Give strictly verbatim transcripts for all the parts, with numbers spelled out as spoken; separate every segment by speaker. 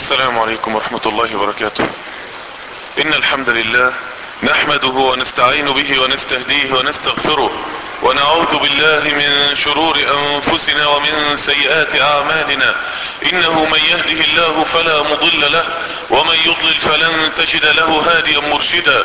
Speaker 1: السلام عليكم ورحمة الله وبركاته. إن الحمد لله نحمده ونستعين به ونستهديه ونستغفره ونعوذ بالله من شرور أنفسنا ومن سيئات أعمالنا. إنه من يهده الله فلا مضل له ومن يضلل فلن تجد له هاديا مرشدا،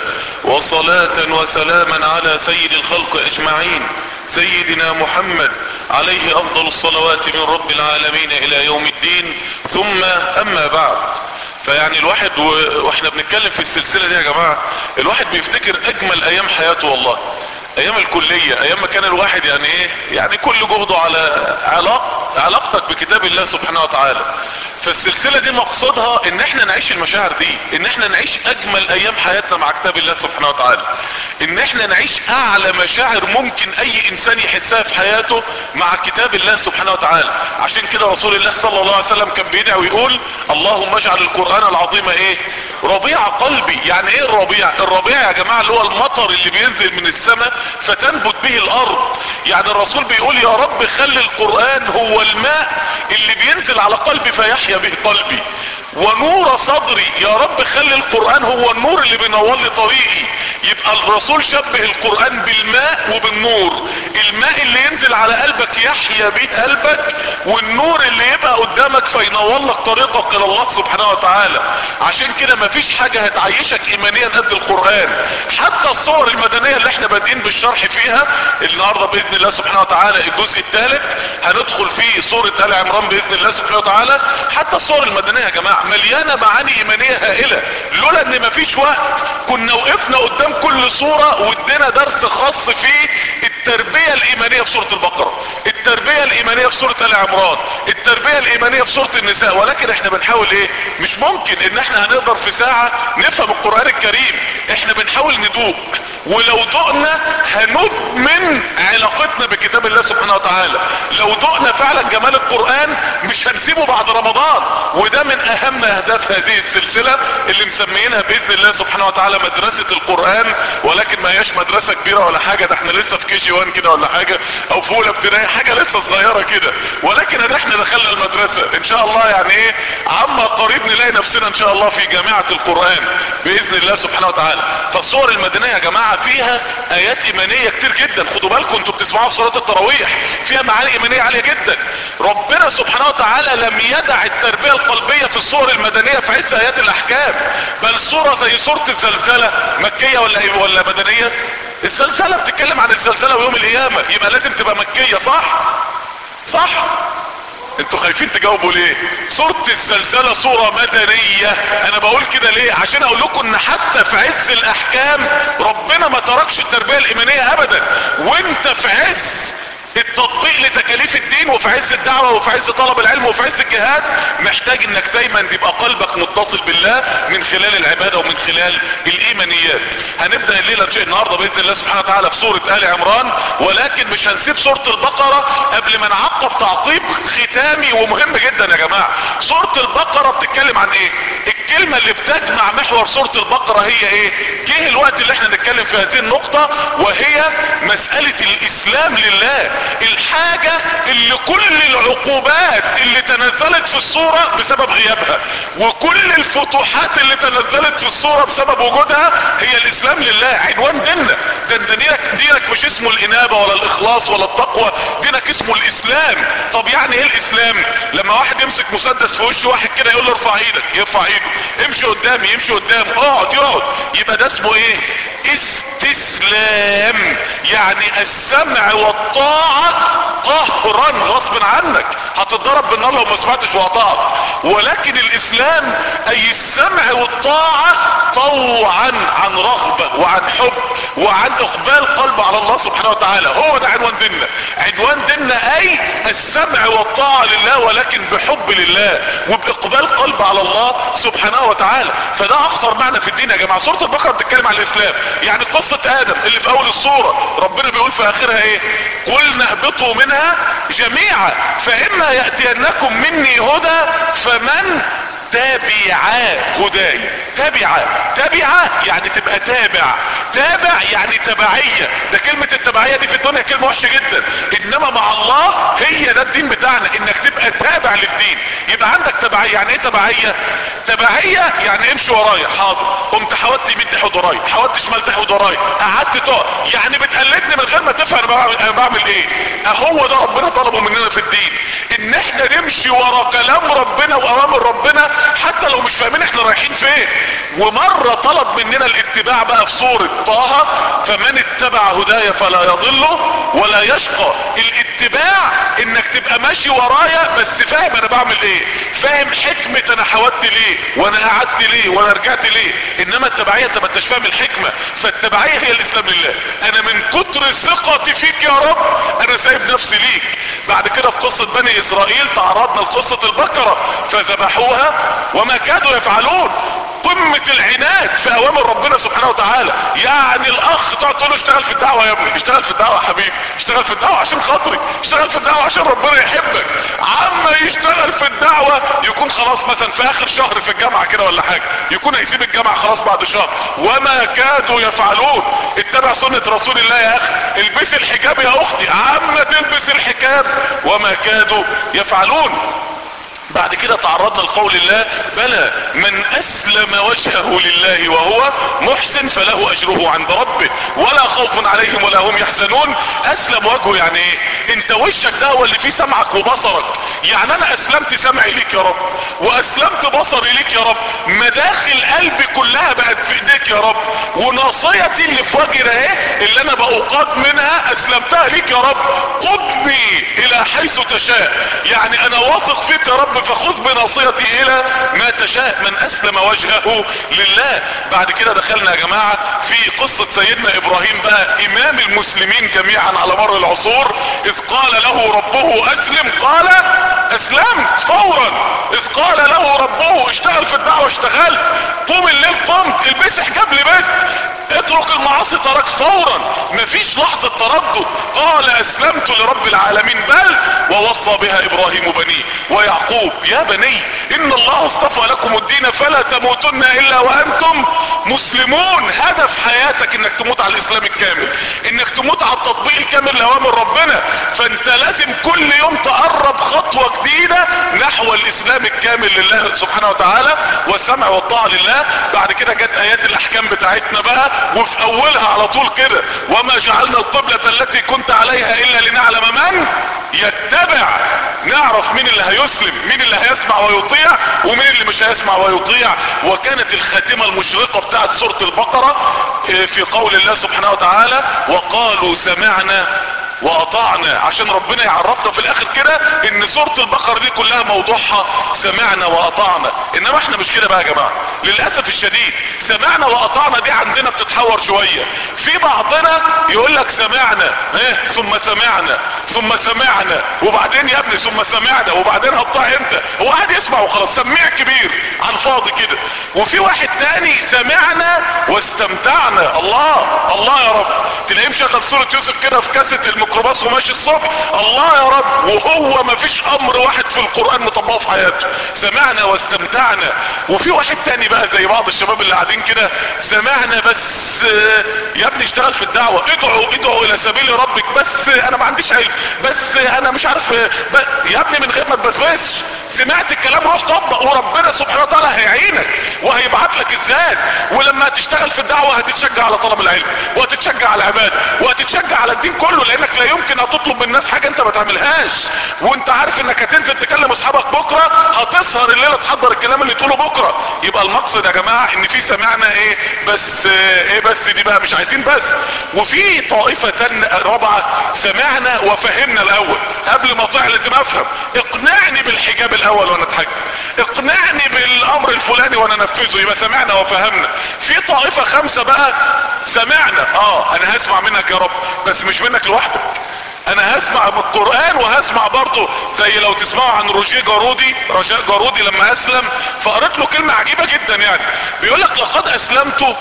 Speaker 1: وصلاة وسلاما على سيد الخلق أجمعين سيدنا محمد عليه أفضل الصلوات من رب العالمين إلى يوم الدين. ثم أما بعد، فيعني الواحد واحنا بنتكلم في السلسلة دي يا جماعة الواحد بيفتكر اجمل ايام حياته، والله ايام الكلية، ايام ما كان الواحد يعني ايه يعني كل جهده على علاق علاقتك بكتاب الله سبحانه وتعالى. فالسلسلة دي مقصدها ان احنا نعيش المشاعر دي، ان احنا نعيش اجمل ايام حياتنا مع كتاب الله سبحانه وتعالى، ان احنا نعيش اعلى مشاعر ممكن اي انسان يحسها في حياته مع كتاب الله سبحانه وتعالى. عشان كده رسول الله صلى الله عليه وسلم كان بيدعي ويقول اللهم اجعل القرآن العظيم ايه ربيع قلبي. يعني ايه الربيع؟ الربيع يا جماعة اللي هو المطر اللي بينزل من السماء فتنبت به الارض. يعني الرسول بيقول يا رب خلي القرآن هو الماء اللي بينزل على قلبي فيحيا به قلبي، ونور صدري يا رب خلي القرآن هو النور اللي بينور لي طريقي. يبقى الرسول شبه القرآن بالماء وبالنور، الماء اللي ينزل على قلبك يحيا به قلبك، والنور اللي يبقى قدامك فينور لك طريقك الى الله سبحانه وتعالى. عشان كده مفيش حاجة هتعيشك ايمانيا قد القرآن. حتى الصور المدنية اللي احنا بادئين بالشرح فيها النهاردة باذن الله سبحانه وتعالى الجزء الثالث هندخل فيه سورة آل عمران باذن الله سبحانه وتعالى. حتى الصور المدنية يا جماعة مليانة معاني ايمانية هائلة، لولا ان مفيش وقت كنا وقفنا قدام كل صورة وادينا درس خاص في التربية الايمانية في سورة البقرة، التربية الايمانية في سورة آل عمران، التربية الايمانية في سورة النساء. ولكن احنا بنحاول ايه، مش ممكن ان احنا هنقدر في ساعة نفهم القرآن الكريم، احنا بنحاول ندوق، ولو دقنا هندمن علاقتنا بكتاب الله سبحانه وتعالى. لو دقنا فعلا جمال القرآن مش هنسيبه بعد رمضان. وده من اهم اهداف هذه السلسلة اللي مسميينها باذن الله سبحانه وتعالى مدرسة القرآن. ولكن ما هياش مدرسة كبيرة ولا حاجة، ده احنا لسه في كي جي وان كده ولا حاجة، او في اولى ابتدائي، حاجة لسه صغيرة كده. ولكن ده احنا دخلنا المدرسة ان شاء الله، يعني ايه عما قريب نلاقي نفسنا ان شاء الله في جامعة القرآن باذن الله سبحانه وتعالى. فالصور المدنية يا جماعة فيها ايات ايمانية كتير جدا. خدوا بالكم انتوا بتسمعوا في صلاة التراويح فيها معاني ايمانية عالية جدا. ربنا سبحانه وتعالى لم يدع التربية القلبية في الصور المدنية في عز ايات الاحكام، بل صورة زي صورة الزلزلة مكية ولا ولا مدنية؟ الزلزلة بتتكلم عن الزلزلة ويوم القيامة، يبقى لازم تبقى مكية، صح؟ صح؟ انتوا خايفين تجاوبوا ليه؟ صورة الزلزلة صورة مدنية. انا بقول كده ليه؟ عشان اقول لكم ان حتى في عز الاحكام ربنا ما تركش التربية الايمانية ابدا. وانت في عز التطبيق لتكاليف الدين وفي عز الدعوة وفي عز طلب العلم وفي عز الجهاد محتاج انك دايما يبقى قلبك متصل بالله من خلال العبادة ومن خلال الايمانيات. هنبدأ الليلة النهاردة باذن الله سبحانه وتعالى في سورة آل عمران، ولكن مش هنسيب سورة البقرة قبل ما نعقب تعقيب ختامي ومهم جدا يا جماعة. سورة البقرة بتتكلم عن ايه؟ الكلمة اللي بتجمع محور سورة البقرة هي ايه؟ جه الوقت اللي احنا نتكلم في هذه النقطة، وهي مسألة الاسلام لله، الحاجة اللي كل العقوبات اللي تنزلت في الصورة بسبب غيابها، وكل الفتوحات اللي تنزلت في الصورة بسبب وجودها، هي الاسلام لله. عنوان ديننا ده دينك, دينك مش اسمه الانابة ولا الاخلاص ولا التقوى، دينك اسمه الاسلام. طب يعني ايه الاسلام؟ لما واحد يمسك مسدس في وش واحد كده يقول له ارفع ايدك، يرفع ايده، امشي قدامي يمشي قدامه، اقعد يقعد، يبقى ده اسمه ايه؟ استسلام. يعني السمع والطاعة قهرا غصب عنك، هتتضرب بالنار لو ما سمعتش وطاعت. ولكن الاسلام اي السمع والطاعة طوعا عن رغبة وعن حب وعن اقبال قلب على الله سبحانه وتعالى. هو ده عنوان ديننا. عنوان ديننا اي السمع والطاعة لله، ولكن بحب لله وباقبال قلب على الله سبحانه وتعالى. فده اخطر معنى في الدين يا جماعة. سورة البقرة بتتكلم عن الاسلام، يعني قصة ادم اللي في اول الصورة ربنا بيقول في اخرها ايه؟ قلنا اهبطوا منها جميعا فاما يأتينكم مني هدى فمن تبع هداي. تابعة. تابعة يعني تبقى تابع. تابع يعني تبعية. ده كلمة التبعية دي في الدنيا كلمة وحشة جدا، انما مع الله هي ده الدين بتاعنا، انك تبقى تابع للدين. يبقى عندك تبعية. يعني ايه تبعية؟ تبعية يعني امشي ورايا، حاضر، قمت حاولت يمين تحود ورايا، حاولت شمال تحود ورايا، قعدت تقع، يعني بتقلدني من غير ما تفهم انا بعمل, أنا بعمل ايه. اهو ده ربنا طلبه مننا في الدين، ان احنا نمشي ورا كلام ربنا واوامر ربنا حتى لو مش فاهمين احنا رايحين فين. ومرة طلب مننا الاتباع بقى في سورة طه، فمن اتبع هدايا فلا يضل ولا يشقى. الاتباع انك تبقى ماشي ورايا بس فاهم انا بعمل ايه، فاهم حكمة انا حاولت ليه وانا قعدت ليه وانا رجعت ليه. انما التبعية انت ما انتش فاهم الحكمة. فالتبعية هي الاسلام لله. انا من كتر ثقتي فيك يا رب انا سايب نفسي ليك. بعد كده في قصة بني اسرائيل تعرضنا لقصة البقرة، فذبحوها وما كادوا يفعلون. قمة العناد في اوامر ربنا سبحانه وتعالى. يعني الاخ تقعد تقول له اشتغل في الدعوة يا ابني، اشتغل في الدعوة يا حبيبي، اشتغل في الدعوة عشان خاطري، اشتغل في الدعوة عشان ربنا يحبك. عما يشتغل في الدعوة يكون خلاص مثلا في اخر شهر في الجامعة كده ولا حاجة، يكون هيسيب الجامعة خلاص بعد شهر. وما كادوا يفعلون. اتبع سنة رسول الله يا اخي، البس الحجاب يا اختي، عما تلبس الحجاب وما كادوا يفعلون. بعد كده تعرضنا لقول الله بلى من اسلم وجهه لله وهو محسن فله اجره عند ربه ولا خوف عليهم ولا هم يحزنون. اسلم وجهه يعني ايه؟ انت وشك ده هو اللي فيه سمعك وبصرك. يعني انا اسلمت سمعي ليك يا رب واسلمت بصري ليك يا رب، مداخل قلبي كلها بقت في ايديك يا رب، وناصيتي اللي في وجهي اهي اللي انا بأقاد منها اسلمتها ليك يا رب. قدني الى حيث تشاء، يعني انا واثق فيك يا رب فخذ بناصيتي الى ما تشاء. من اسلم وجهه لله. بعد كده دخلنا يا جماعة في قصة سيدنا ابراهيم بقى امام المسلمين جميعا على مر العصور. اذ قال له ربه اسلم قال اسلمت فورا. اذ قال له ربه اشتغل في الدعوة اشتغلت، قوم الليل قمت، البس حجاب لبست، اترك المعاصي ترك فورا، مفيش لحظة تردد. قال اسلمت لرب العالمين، بل ووصى بها ابراهيم بنيه ويعقوب يا بني ان الله اصطفى لكم الدين فلا تموتن الا وانتم مسلمون. هدف حياتك انك تموت على الاسلام الكامل، انك تموت على التطبيق الكامل لاوامر ربنا. فانت لازم كل يوم تقرب خطوة جديدة نحو الاسلام الكامل لله سبحانه وتعالى والسمع والطاعة لله. بعد كده جت ايات الاحكام بتاعتنا بقى، وفي اولها على طول كده وما جعلنا القبلة التي كنت عليها الا لنعلم من يتبع. نعرف مين اللي هيسلم، مين اللي هيسمع ويطيع ومين اللي مش هيسمع ويطيع. وكانت الخاتمة المشرقة بتاعت سورة البقرة في قول الله سبحانه وتعالى وقالوا سمعنا واطعنا، عشان ربنا يعرفنا في الاخر كده ان سورة البقرة دي كلها موضوعها سمعنا واطعنا. انما احنا مش كده بقى يا جماعة للاسف الشديد. سمعنا واطعنا دي عندنا بتتحور شوية. في بعضنا يقول لك سمعنا ايه ثم سمعنا ثم سمعنا وبعدين يا ابني ثم سمعنا وبعدين هتطيع امتى؟ هو قاعد يسمع وخلاص، سميع كبير على الفاضي كده. وفي واحد تاني سمعنا واستمتعنا. الله الله يا رب، تلاقيه مشغل سورة يوسف كده في كاسة الميكروباص وماشي الصبح، الله يا رب، وهو ما فيش امر واحد في القرآن مطبقه في حياته. سمعنا واستمتعنا. وفي واحد تاني بقى زي بعض الشباب اللي قاعدين كده، سمعنا بس يا ابني اشتغل في الدعوة، ادعوا ادعوا الى سبيل ربك، بس انا ما عنديش علم، بس انا مش عارف ب... يا ابني من غير ما تبسبسش، سمعت الكلام روح طبق وربنا سبحانه وتعالى هيعينك وهيبعت لك الزاد. ولما تشتغل في الدعوة هتتشجع على طلب العلم وهتتشجع على العبادة وهتتشجع على الدين كله، لانك لا يمكن هتطلب من الناس حاجة انت ما تعملهاش وانت عارف انك هتنزل تكلم اصحابك بكرة، هتسهر الليلة تحضر الكلام اللي تقوله بكرة. يبقى المقصد يا جماعة ان في سمعنا ايه بس ايه بس دي بقى مش عايزين بس. وفي طائفة رابعة سمعنا وفهمنا الاول، قبل ما اطيع لازم افهم، اقنعني بالحجاب الاول وانا اتحجب، اقنعني بالامر الفلاني وانا انفذه، يبقى سمعنا وفهمنا. في طائفة خمسة بقى سمعنا اه انا هسمع منك يا رب بس مش منك لوحدك، انا هسمع بالقرآن وهسمع برضه. زي لو تسمعوا عن روجيه جارودي، رجاء جارودي لما اسلم فقرأت له كلمة عجيبة جدا، يعني بيقول لك لقد اسلمت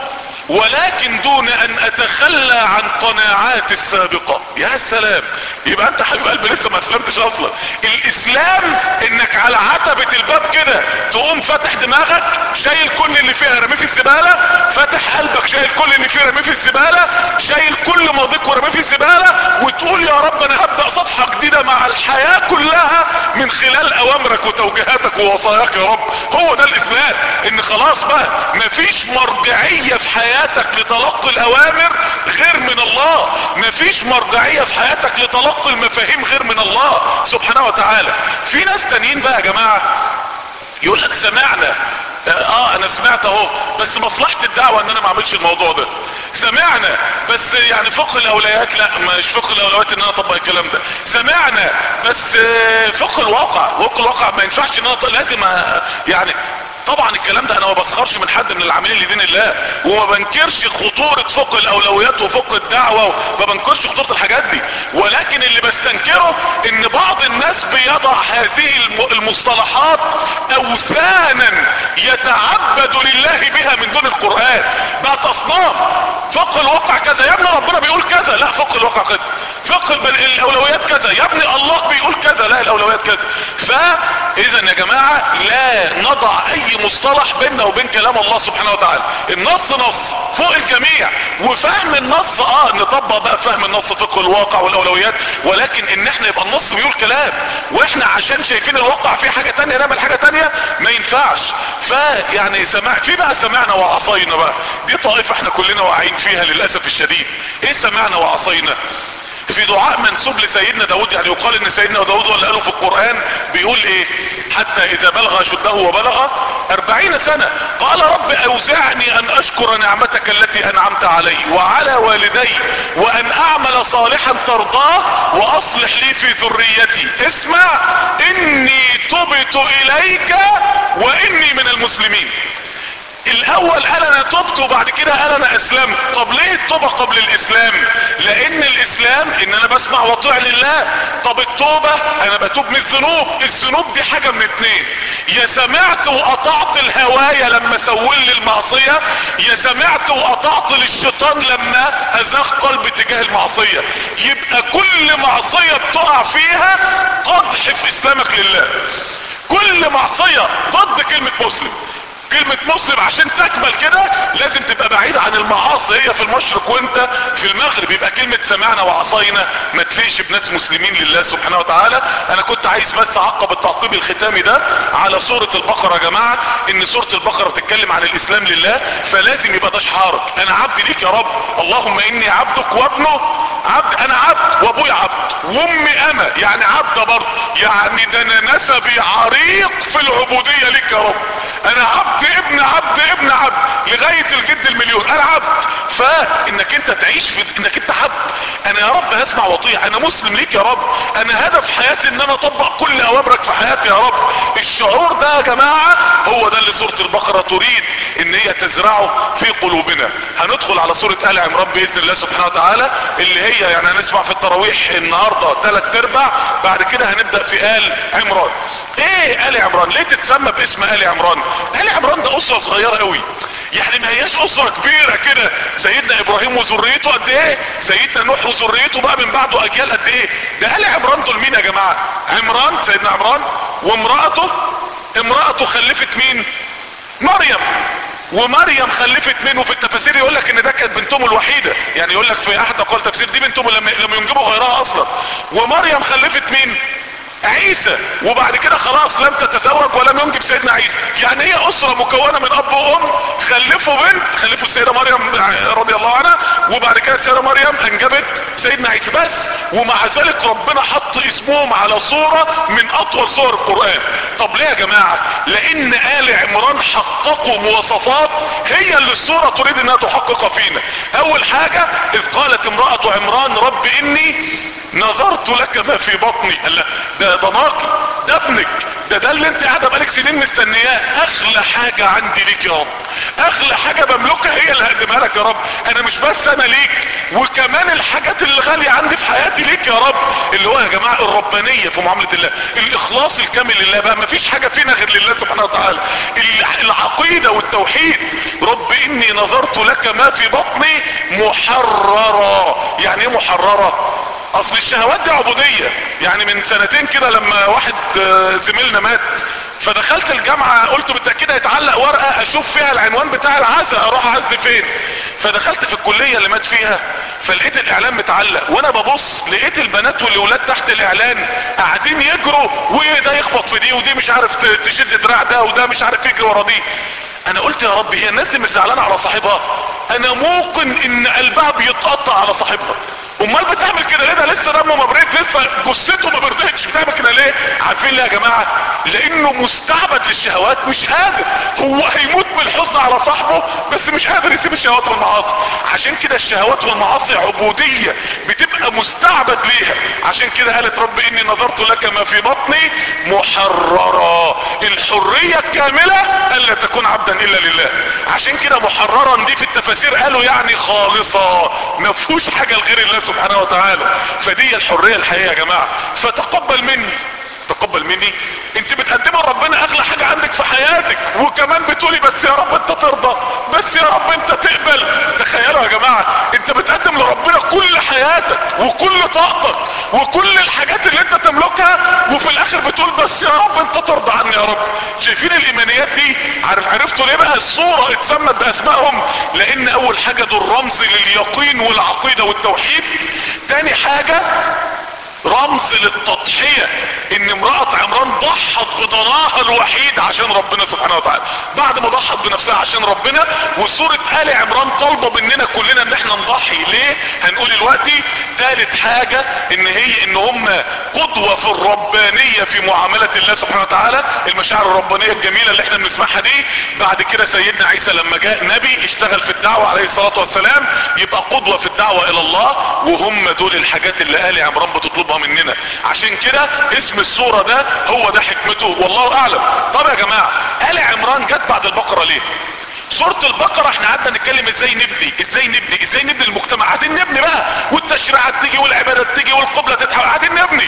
Speaker 1: ولكن دون ان اتخلى عن قناعاتي السابقة. يا سلام، يبقى انت حبيب قلبي لسه ما اسلمتش اصلا. الاسلام انك على عتبة الباب كده تقوم فاتح دماغك شايل كل اللي فيها رميه في الزبالة، فاتح قلبك شايل كل اللي فيه رميه في الزبالة، شايل كل ماضيك ورميه في الزبالة، وتقول يا رب انا هبدأ صفحة جديدة مع الحياة كلها من خلال اوامرك وتوجيهاتك ووصاياك يا رب. هو ده الاسلام، ان خلاص بقى مفيش مرجعية في حياتك لتلقي الاوامر غير من الله، مفيش مرجعية في حياتك لتلقي المفاهيم غير من الله سبحانه وتعالى. في ناس تانيين بقى يا جماعة يقول لك سمعنا، اه انا سمعت اهو، بس مصلحة الدعوة ان انا ما اعملش الموضوع ده. سمعنا بس يعني فقه الاولويات، لا مش فقه الاولويات ان انا اطبق الكلام ده. سمعنا بس فقه الواقع، فقه الواقع ما ينفعش ان انا لازم يعني. طبعا الكلام ده انا ما بسخرش من حد من العاملين لدين الله، وما بنكرش خطورة فقه الاولويات وفقه الدعوة، وما بنكرش خطورة الحاجات دي، ولكن اللي بستنكره ان بعض الناس بيضع هذه المصطلحات اوثانا يتعبد لله بها من دون القرآن. بقت اصنام. فقه الواقع كذا يا ابني، ربنا بيقول كذا، لا فقه الواقع كذا. فقه الاولويات كذا يا ابني، الله بيقول كذا، لا الاولويات كذا. فاذا يا جماعة لا نضع اي مصطلح بيننا وبين كلام الله سبحانه وتعالى. النص نص فوق الجميع، وفهم النص اه نطبق بقى فهم النص فقه الواقع والاولويات، ولكن ان احنا يبقى النص بيقول كلام واحنا عشان شايفين الواقع فيه حاجة تانية نعمل حاجة تانية، ما ينفعش. فيعني سمع في بقى سمعنا وعصينا بقى، دي طائفة احنا كلنا واعيين فيها للأسف الشديد. ايه سمعنا وعصينا؟ في دعاء منسوب لسيدنا داود، يعني يقال ان سيدنا داود اللي قاله في القرآن بيقول ايه؟ حتى اذا بلغ اشده وبلغ اربعين سنة قال رب اوزعني ان اشكر نعمتك التي انعمت علي وعلى والدي وان اعمل صالحا ترضاه واصلح لي في ذريتي. اسمع، اني تبت اليك واني من المسلمين. الاول قال انا تبت وبعد كده قال انا اسلمت. طب ليه التوبة قبل الاسلام؟ لان الاسلام ان انا بسمع واطيع لله. طب التوبة انا بتوب من الذنوب. الذنوب دي حاجة من اتنين، يا سمعت وقطعت الهواية لما سول لي المعصية، يا سمعت وقطعت للشيطان لما ازاغ قلبي تجاه المعصية. يبقى كل معصية بتقع فيها قدح في اسلامك لله. كل معصية ضد كلمة مسلم. كلمة مسلم عشان تكمل كده لازم تبقى بعيد عن المعاصي، هي في المشرق وانت في المغرب. يبقى كلمة سمعنا وعصينا ما تليش بناس مسلمين لله سبحانه وتعالى. انا كنت عايز بس اعقب التعقيب الختامي ده على سورة البقرة يا جماعة، ان سورة البقرة بتتكلم عن الاسلام لله، فلازم يبقى ده شعارك. انا عبد ليك يا رب، اللهم اني عبدك وابنه عبد. انا عبد وابوي عبد وامي اما، يعني عبد برضه، يعني ده انا نسبي عريق في العبودية ليك يا رب. انا عبد ابن عبد ابن عبد لغاية الجد المليون، انا عبد. فانك انت تعيش في انك انت عبد. انا يا رب هسمع واطيع، انا مسلم ليك يا رب، انا هدف حياتي ان انا اطبق كل اوامرك في حياتي يا رب. الشعور ده يا جماعة هو ده اللي سورة البقرة تريد ان هي تزرعه في قلوبنا. هندخل على سورة آل عمران باذن الله سبحانه وتعالى، اللي هي يعني هنسمع في التراويح النهاردة ثلاث ارباع، بعد كده هنبدأ في آل عمران. ايه آل عمران؟ ليه تتسمى باسم آل عمران؟ آل عمران ده اسرة صغيرة قوي، يعني ما هياش اسرة كبيرة كده. سيدنا ابراهيم وذريته قد ايه، سيدنا نوح وذريته بقى من بعده اجيال قد ايه. ده آل عمران دول مين يا جماعة؟ عمران سيدنا عمران وامرأته، امرأته خلفت مين؟ مريم. ومريم خلفت مين؟ وفي التفاسير يقول لك ان ده كانت بنتهم الوحيدة، يعني يقول لك في احد اقوال تفسير دي بنتهم لم لم ينجبوا غيرها اصلا. ومريم خلفت مين؟ عيسى. وبعد كده خلاص لم تتزوج ولم ينجب سيدنا عيسى. يعني هي اسرة مكونة من اب وام، خلفوا بنت، خلفوا السيدة مريم رضي الله عنها، وبعد كده السيدة مريم انجبت سيدنا عيسى بس. ومع ذلك ربنا حط اسمهم على صورة من اطول صور القرآن. طب ليه يا جماعة؟ لان آل عمران حققوا مواصفات هي اللي الصورة تريد انها تحقق فينا. اول حاجة اذ قالت امرأة عمران رب اني نظرت لك ما في بطني. قال ده ده ناقل، ده ابنك، ده ده اللي انت قاعده بقالك سنين مستنياه. اغلى حاجه عندي ليك يا رب، اغلى حاجه بملكها هي اللي هقدمها لك يا رب. انا مش بس انا ليك، وكمان الحاجات اللي غاليه عندي في حياتي ليك يا رب. اللي هو يا جماعه الربانيه في معامله الله، الاخلاص الكامل لله بقى، مفيش حاجه فينا غير لله سبحانه وتعالى. العقيده والتوحيد. رب اني نظرت لك ما في بطني محررا. يعني ايه محررة؟ اصل الشهوات دي عبودية. يعني من سنتين كده لما واحد زميلنا مات، فدخلت الجامعة قلت بالتأكيد هيتعلق ورقة اشوف فيها العنوان بتاع العزاء، اروح اعزي فين. فدخلت في الكلية اللي مات فيها، فلقيت الاعلان متعلق، وانا ببص لقيت البنات والولاد تحت الاعلان قاعدين يجروا، وده يخبط في دي، ودي مش عارف تشد دراع ده، وده مش عارف يجري ورا دي. انا قلت يا رب هي الناس دي مش زعلانه على صاحبها؟ انا موقن ان قلبها بيتقطع على صاحبها. امال بتعمل كده ليه؟ ده لسه دمه ما برد، لسه جثته ما بردتش، بتعمل كده ليه؟ عارفين ليه يا جماعه؟ لانه مستعبد للشهوات، مش قادر. هو هيموت بالحزن على صاحبه بس مش قادر يسيب الشهوات والمعاصي. عشان كده الشهوات والمعاصي عبوديه، بتبقى مستعبد ليها. عشان كده قالت رب اني نظرت لك ما في بطني محررا. الحريه الكامله الا تكون عبدا الا لله. عشان كده محررا دي في التفاسير قالوا يعني خالصه، ما فيهوش حاجه لغير الله سبحانه وتعالى. فدي الحريه الحقيقيه يا جماعه. فتقبل مني، تقبل مني. انت بتقدمها لربنا اغلى حاجه عندك في حياتك، وكمان بتقولي بس يا رب انت ترضى، بس يا رب انت تقبل. تخيلوا يا جماعه، انت بتقدم لربنا كل حياتك وكل طاقتك وكل الحاجات اللي انت تملكها، وفي الاخر بتقول بس يا رب انت ترضى عني يا رب. شايفين الايمانيات دي؟ عارف عرفتوا ليه بقى الصوره اتسمت باسمائهم؟ لان اول حاجه دول رمز لليقين والعقيده والتوحيد. تاني حاجه رمز للتضحية، ان امرأة عمران ضحت بضناها الوحيد عشان ربنا سبحانه وتعالى، بعد ما ضحت بنفسها عشان ربنا. وسورة آل عمران طالبة مننا كلنا ان احنا نضحي. ليه؟ هنقول دلوقتي. ثالث حاجة ان هي ان هم قدوة في الربانية في معاملة الله سبحانه وتعالى، المشاعر الربانية الجميلة اللي احنا بنسمعها دي. بعد كده سيدنا عيسى لما جاء نبي اشتغل في الدعوة عليه الصلاة والسلام، يبقى قدوة في الدعوة الى الله. وهم دول الحاجات اللي آل عمران بتطلبها مننا. عشان كده اسم السورة ده هو ده حكمته، والله اعلم. طب يا جماعة، آل عمران جت بعد البقرة ليه؟ سورة البقرة احنا قعدنا نتكلم ازاي نبني ازاي نبني ازاي نبني المجتمع، قاعدين نبني بقى، والتشريعات تيجي والعبادات تيجي والقبلة تتحول، قاعدين نبني.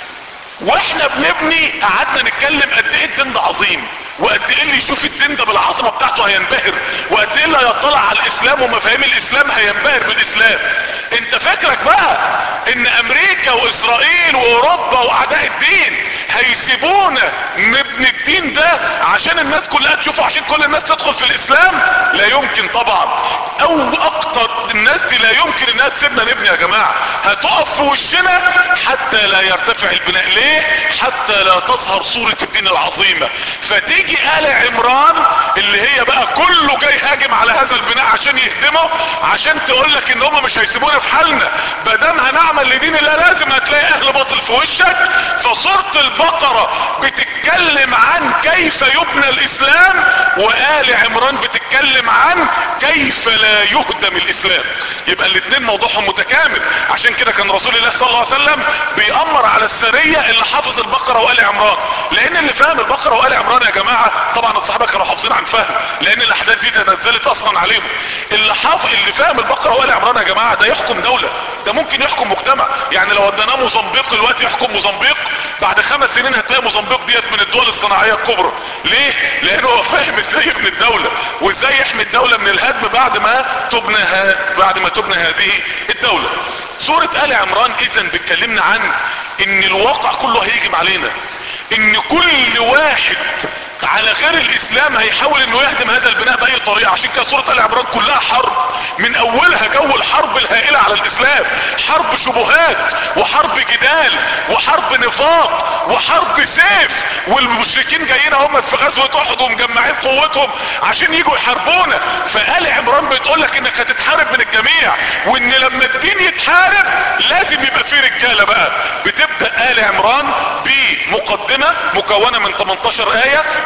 Speaker 1: واحنا بنبني قعدنا نتكلم قد ايه الدين ده عظيم، وقد ايه اللي يشوف الدين ده بالعظمه بتاعته هينبهر، وقد ايه اللي هيطلع على الاسلام ومفاهيم الاسلام هينبهر بالاسلام. انت فاكرك بقى ان امريكا واسرائيل واوروبا واعداء الدين هيسيبونا نبني الدين ده عشان الناس كلها تشوفه، عشان كل الناس تدخل في الاسلام؟ لا يمكن طبعا. او اكتر الناس دي لا يمكن انها تسيبنا نبني يا جماعه. هتقف في وشنا حتى لا يرتفع البناء. ليه؟ حتى لا تظهر صورة الدين العظيمة. فتيجي آل عمران اللي هي بقى كله جاي هاجم على هذا البناء عشان يهدمه، عشان تقول لك ان هم مش هيسيبونا في حالنا، مادام هنعمل لدين الله لازم هتلاقي اهل باطل في وشك. فسورة البقرة بتتكلم عن كيف يبنى الاسلام، وآل عمران بتتكلم عن كيف لا يهدم الاسلام. يبقى الاثنين موضوعهم متكامل. عشان كده كان رسول الله صلى الله عليه وسلم بيأمر على السرية اللي حافظ البقرة وآل عمران، لان اللي فاهم البقرة وآل عمران يا جماعة، طبعا الصحابة كانوا حافظين عن فهم لان الاحداث دي تنزلت اصلا عليهم. اللي حافظ اللي فاهم البقرة وآل عمران يا جماعة ده يحكم دولة، ده ممكن يحكم مجتمع. يعني لو وديناه موزمبيق دلوقتي يحكم موزمبيق، بعد خمس سنين هتلاقي موزمبيق ديت من الدول الصناعية الكبرى. ليه؟ لانه هو فاهم ازاي يبني الدولة وازاي يحمي الدولة من الهدم بعد ما تبنى بعد ما تبنى هذه الدولة. سورة آل عمران اذا بتكلمنا عن ان الواقع كله هيجم علينا، ان كل واحد على غير الاسلام هيحاول انه يهدم هذا البناء باي طريقة. عشان كده سورة آل عمران كلها حرب، من اولها جو الحرب الهائلة على الاسلام، حرب شبهات وحرب جدال وحرب نفاق وحرب سيف، والمشركين جايين هم في غزوة احد ومجمعين قوتهم عشان يجوا يحاربونا. فآل عمران بتقول لك انك هتتحارب من الجميع، وان لما الدين يتحارب لازم يبقى فيه رجالة بقى. بتبدأ آل عمران بمقدمة مكونة من ثمانية عشر آية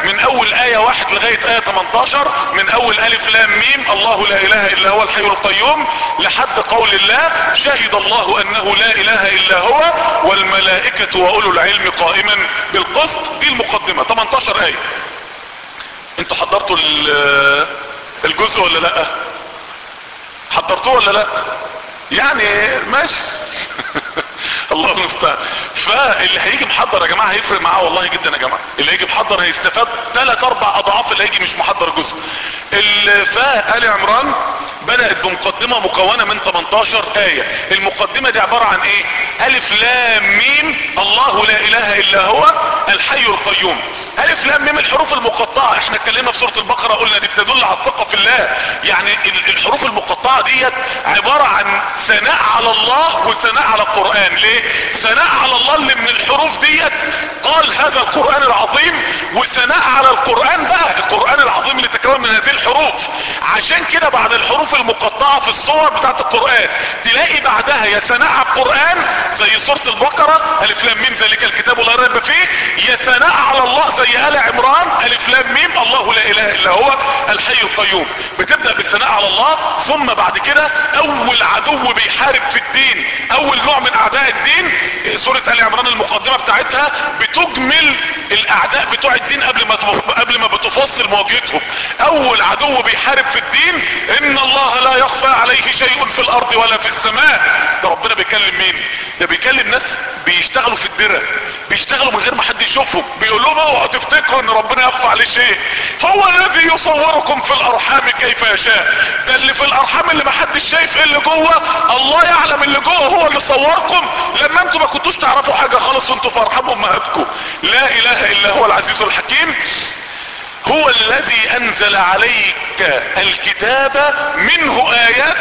Speaker 1: من اول ايه واحد لغاية ايه تمنتاشر، من اول الف لام ميم الله لا اله الا هو الحي القيوم لحد قول الله شهد الله انه لا اله الا هو والملائكة واولو العلم قائما بالقسط. دي المقدمة تمنتاشر ايه. انتوا حضرتوا الجزء ولا لا؟ حضرتوه ولا لا؟ يعني ماشي. الله المستعان. فاللي هيجي محضر يا جماعه هيفرق معاه والله جدا يا جماعه. اللي هيجي محضر هيستفاد ثلاث اربع اضعاف اللي هيجي مش محضر جزء. فآل عمران بدأت بمقدمة مكونة من تمنتاشر آية. المقدمة دي عبارة عن ايه؟ الف لام ميم الله لا اله الا هو الحي القيوم. الف لام ميم الحروف المقطعة، احنا اتكلمنا في سورة البقرة قلنا دي بتدل على الثقة في الله. يعني الحروف المقطعة ديت عبارة عن ثناء على الله وثناء على القرآن. ليه؟ ثناء على الله اللي من الحروف ديت قال هذا القرآن العظيم، وثناء على القرآن بقى القرآن العظيم اللي تكون من هذه الحروف. عشان كده بعد الحروف المقطعة في الصور بتاعت القرآن تلاقي بعدها يا ثناء على القرآن زي سورة البقرة الف لام ميم ذلك الكتاب لا ريب فيه، يا ثناء على الله زي آل عمران الف لام ميم الله لا اله الا هو الحي القيوم. بتبدأ بالثناء على الله، ثم بعد كده اول عدو بيحارب في الدين، اول نوع من اعداء الدين سورة آل عمران المقدمة بتاعتها بتجمل الاعداء بتوع الدين قبل ما قبل ما بتفصل مواجهتهم. اول عدو بيحارب في الدين ان الله لا يخفى عليه شيء في الارض ولا في السماء. ده ربنا بيكلم مين؟ ده بيكلم ناس بيشتغلوا في الدرة، بيشتغلوا من غير ما حد يشوفهم، بيقول لهم اوعوا تفتكروا ان ربنا يخفى عليه شيء، هو الذي يصوركم في الارحام كيف يشاء. ده اللي في الارحام اللي ما حدش شايف ايه اللي جوه، الله يعلم اللي جوه، هو اللي صوركم لما انتوا ما كنتوش تعرفوا حاجة خالص وانتوا في ارحام امهاتكم. لا اله الا هو العزيز الحكيم. هو الذي انزل عليك الكتاب منه ايات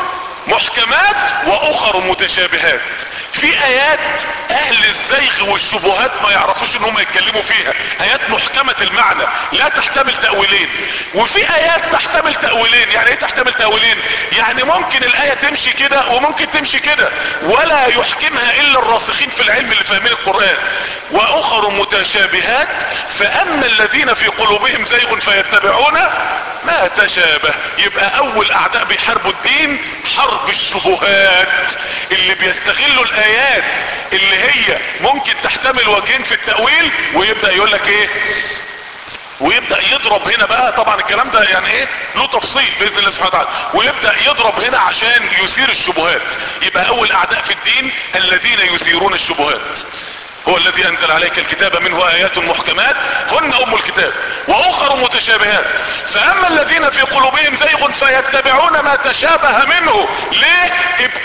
Speaker 1: محكمات واخر متشابهات. في ايات اهل الزيغ والشبهات ما يعرفوش ان هم يتكلموا فيها، ايات محكمة المعنى لا تحتمل تأويلين. وفي ايات تحتمل تأويلين. يعني ايه تحتمل تأويلين؟ يعني ممكن الاية تمشي كده وممكن تمشي كده، ولا يحكمها الا الراسخين في العلم اللي فاهمين القرآن. واخر متشابهات فاما الذين في قلوبهم زيغ فيتبعون ما تشابه. يبقى اول اعداء بيحاربوا الدين حرب الشبهات، اللي بيستغلوا الايات اللي هي ممكن تحتمل وجهين في التأويل ويبدأ يقول لك ايه، ويبدأ يضرب هنا بقى. طبعا الكلام ده يعني ايه له تفصيل باذن الله سبحانه وتعالى. ويبدأ يضرب هنا عشان يثير الشبهات. يبقى اول اعداء في الدين الذين يثيرون الشبهات. هو الذي انزل عليك الكتاب منه ايات محكمات هن ام الكتاب واخر متشابهات فاما الذين في قلوبهم زيغ فيتبعون ما تشابه منه. ليه؟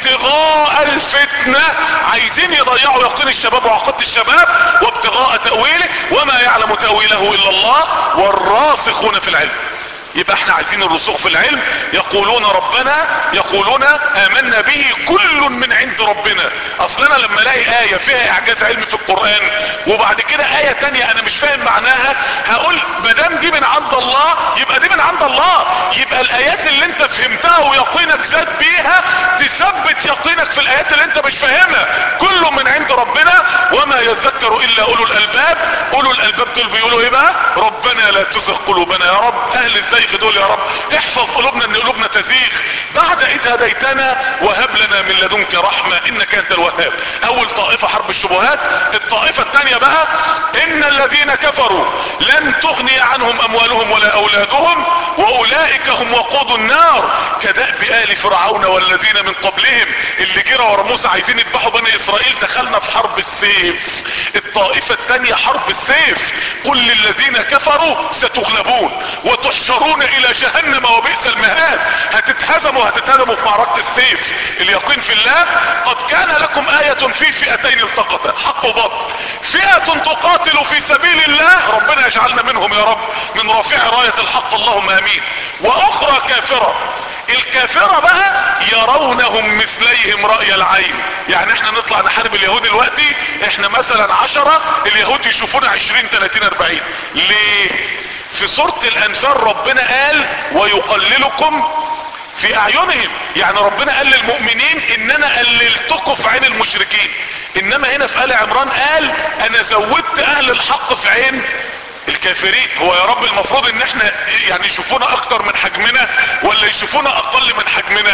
Speaker 1: ابتغاء الفتنة، عايزين يضيعوا يقين الشباب وعقيدة الشباب، وابتغاء تأويله وما يعلم تأويله الا الله والراسخون في العلم. يبقى احنا عايزين الرسوخ في العلم. يقولون ربنا يقولون امنا به كل من عند ربنا. اصلنا لما الاقي اية فيها اعجاز علمي في القرآن وبعد كده اية تانية انا مش فاهم معناها، هقول مادام دي من عند الله يبقى دي من عند الله. يبقى الايات اللي انت فهمتها ويقينك زاد بيها تثبت يقينك في الايات اللي انت مش فاهمها. كل من عند ربنا وما يذكر الا اولو الالباب. اولو الالباب دول بيقولوا ايه بقى؟ ربنا لا تزغ قلوبنا يا رب. اهل الزيغ دول يا رب احفظ قلوبنا ان قلوبنا تزيغ بعد اذ هديتنا وهب لنا من لدنك رحمة انك انت الوهاب. اول طائفة حرب الشبهات. الطائفة الثانية بقى ان الذين كفروا لن تغني عنهم اموالهم ولا اولادهم واولئك هم وقود النار كدأب آل فرعون والذين من قبلهم. اللي جرى ورا موسى عايزين يذبحوا بني اسرائيل دخلنا في حرب السيف. الطائفة الثانية حرب السيف. قل للذين كفروا ستغلبون وتحشرون الى جهنم وبئس المهاد. هتتهزموا هتتهزموا في معركة السيف. اليقين في الله. قد كان لكم آية في فئتين التقتا حق وباطل، فئة تقاتل في سبيل الله ربنا يجعلنا منهم يا رب من رافع راية الحق اللهم امين، واخرى كافرة. الكافرة بقى يرونهم مثليهم رأي العين. يعني احنا نطلع نحارب اليهود دلوقتي احنا مثلا عشرة، اليهود يشوفونا عشرين تلاتين اربعين. ليه؟ في سورة الانفال ربنا قال ويقللكم في اعينهم. يعني ربنا قال للمؤمنين ان انا قللتكم في عين المشركين. انما هنا في آل عمران قال انا زودت اهل الحق في عين الكافرين. هو يا رب المفروض ان احنا يعني يشوفونا اكتر من حجمنا ولا يشوفونا اقل من حجمنا؟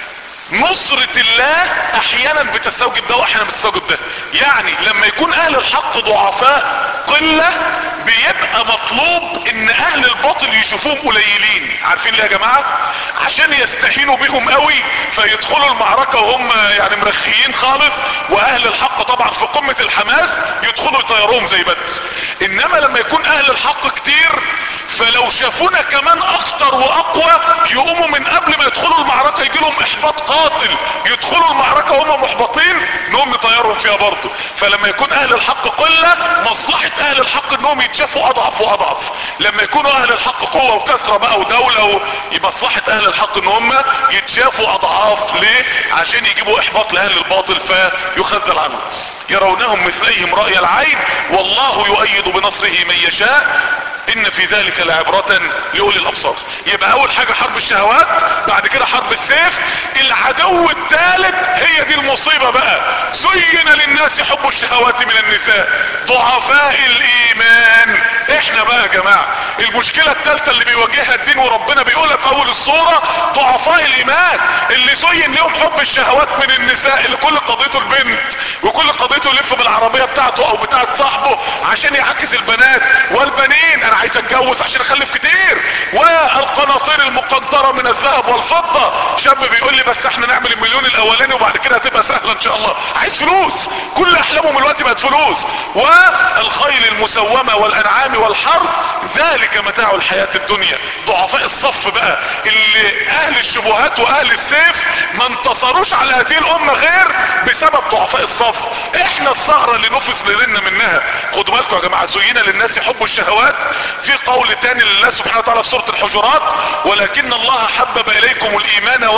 Speaker 1: نصرة الله احيانا بتستوجب ده واحيانا بتستوجب ده. يعني لما يكون اهل الحق ضعفاء قلة بيبقى مطلوب ان اهل الباطل يشوفوهم قليلين. عارفين ليه يا جماعة؟ عشان يستهينوا بيهم قوي فيدخلوا المعركة وهم يعني مرخيين خالص، واهل الحق طبعا في قمة الحماس يدخلوا يطيروهم زي بدر. انما لما يكون اهل الحق كتير فلو شافونا كمان اخطر واقوى يقوموا من قبل ما يدخلوا المعركة يجي لهم احباط قاتل، يدخلوا المعركة وهم محبطين نقوم نطيرهم فيها برضه. فلما يكون اهل الحق قلة مصلحة اهل الحق انهم يتشافوا اضعف واضعف. لما يكونوا اهل الحق قوة وكثرة بقى ودولة ومصلحة اهل الحق ان هم يتشافوا اضعاف. ليه؟ عشان يجيبوا احباط لاهل الباطل فيخذل عنه. يرونهم مثليهم رأي العين والله يؤيد بنصره من يشاء ان في ذلك لعبرة لاولي الابصار. يبقى اول حاجة حرب الشهوات، بعد كده حرب السيف. العدو الثالث هي دي المصيبة بقى، زين للناس حب الشهوات من النساء ضعفاء الايمان. احنا بقى يا جماعة المشكلة الثالثة اللي بيواجهها الدين وربنا بيقولها في اول الصورة، ضعفاء الايمان اللي زين لهم حب الشهوات من النساء، اللي كل قضيته البنت وكل قضيته يلف بالعربية بتاعته او بتاعت صاحبه عشان يعكس البنات والبنين. انا عايز اتجوز عشان اخلف كتير، والقناطير المقنطرة من الذهب والفضة. شاب بيقول لي بس احنا نعمل المليون الاولاني وبعد كده هتبقى سهلة ان شاء الله. عايز فلوس، كل احلامهم الوقت بقت فلوس. والخيل المسومة والانعام والحرث ذلك متاع الحياة الدنيا. ضعفاء الصف بقى اللي اهل الشبهات واهل السيف ما انتصروش على هذه الامة غير بسبب ضعفاء الصف. احنا الثغرة اللي نفس لدينا منها. خدوا بالكم يا جماعة، زين للناس حب الشهوات. في قول تاني لله سبحانه وتعالى في سورة الحجرات، ولكن الله حبب اليكم الايمان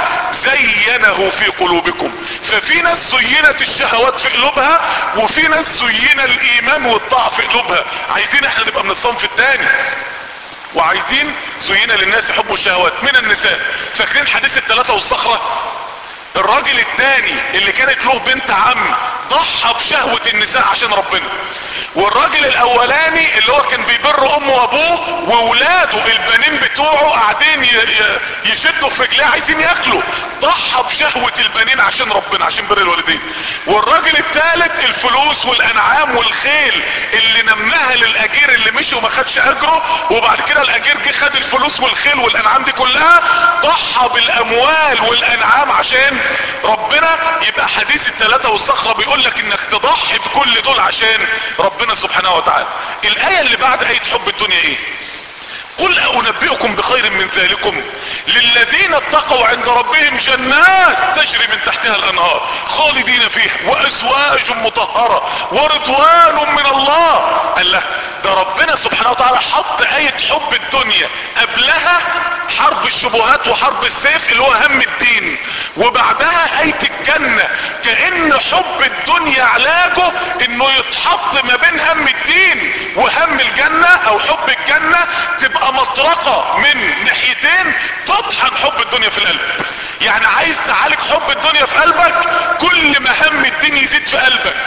Speaker 1: وزينه في قلوبكم. ففي ناس زينت الشهوات في قلوبها وفي ناس زين الايمان والطاعة في قلوبها. عايزين احنا نبقى من الصنف الثاني، وعايزين زين للناس حب الشهوات من النساء. فاكرين حديث الثلاثة والصخرة؟ الراجل الثاني اللي كانت له بنت عم ضحى بشهوة النساء عشان ربنا، والراجل الاولاني اللي هو كان بيبر امه وابوه وولاده البنين بتوعه قاعدين يشدوا في رجليه عايزين ياكلوا، ضحى بشهوة البنين عشان ربنا عشان بر الوالدين. والراجل الثالث الفلوس والانعام والخيل اللي نماها للاجير اللي مشي وما خدش اجره، وبعد كده الاجير جه خد الفلوس والخيل والانعام دي كلها، ضحى بالاموال والانعام عشان ربنا. يبقى حديث الثلاثة والصخرة بيقول لك انك تضحي بكل دول عشان ربنا سبحانه وتعالى. الاية اللي بعد اية حب الدنيا ايه؟ قل انبئكم بخير من ذلكم للذين اتقوا عند ربهم جنات تجري من تحتها الانهار خالدين فيها وازواج مطهرة ورضوان من الله. قال له ده ربنا سبحانه وتعالى حط اية حب الدنيا قبلها حرب الشبهات وحرب السيف اللي هو هم الدين، وبعدها اية الجنة. كأن حب الدنيا علاجه انه يتحط ما بين هم الدين وهم الجنة، او حب الجنة تبقى مطرقة من ناحيتين تطحن حب الدنيا في القلب. يعني عايز تعالج حب الدنيا في قلبك، كل ما هم الدين يزيد في قلبك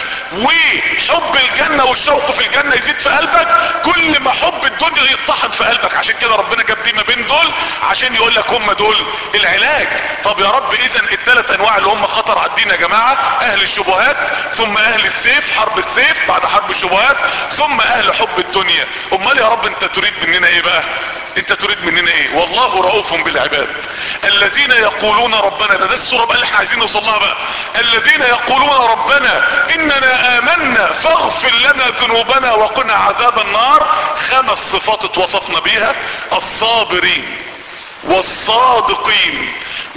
Speaker 1: وحب الجنة والشوق في الجنة يزيد في قلبك، كل ما حب الدنيا يطحن في قلبك. عشان كده ربنا جاب دي ما بين دول عشان يقول لك هم دول العلاج. طب يا رب اذا الثلاث انواع اللي هم خطر على الدين يا جماعة، اهل الشبهات ثم اهل السيف حرب السيف بعد حرب الشبهات ثم اهل حب الدنيا. امال يا رب انت تريد مننا ايه بقى؟ انت تريد مننا ايه؟ والله رؤوف بالعباد. الذين يقولون ربنا، ده ده السورة بقى اللي احنا عايزين نوصل لها بقى. الذين يقولون ربنا اننا امنا فاغفر لنا ذنوبنا وقنا عذاب النار. خمس صفات اتوصفنا بيها: الصابرين والصادقين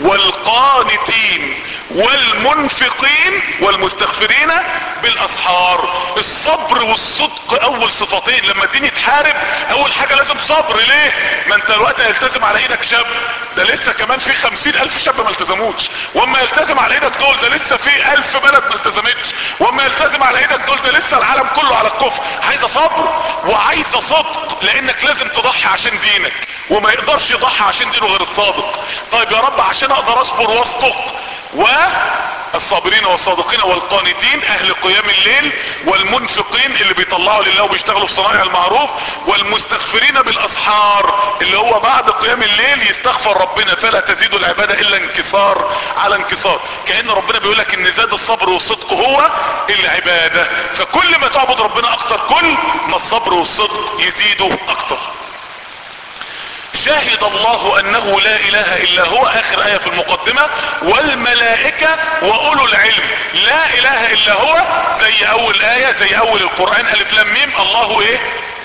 Speaker 1: والقانتين والمنفقين والمستغفرين بالاسحار. الصبر والصدق اول صفتين. لما الدين يتحارب اول حاجة لازم صبر. ليه؟ ما انت الوقت هيلتزم على ايدك شاب، ده لسه كمان في خمسين الف شاب ما التزموش، واما يلتزم على ايدك دول ده لسه في الف بلد ما التزمتش، واما يلتزم على ايدك دول ده لسه العالم كله على الكفر. عايزة صبر وعايزة صدق، لانك لازم تضحي عشان دينك، وما يقدرش يضحي عشان دينه غير الصادق. طيب يا رب عشان اقدر اصبر واصدق و الصابرين والصادقين والقانتين، اهل قيام الليل، والمنفقين اللي بيطلعوا لله وبيشتغلوا في صنائع المعروف، والمستغفرين بالاسحار اللي هو بعد قيام الليل يستغفر ربنا فلا تزيد العبادة الا انكسار على انكسار. كأن ربنا بيقول لك ان زاد الصبر والصدق هو العبادة، فكل ما تعبد ربنا اكتر كل ما الصبر والصدق يزيدوا اكتر. شهد الله انه لا اله الا هو، اخر ايه في المقدمة، والملائكة واولو العلم. لا اله الا هو زي اول ايه، زي اول القرآن الف لام ميم، الله ايه؟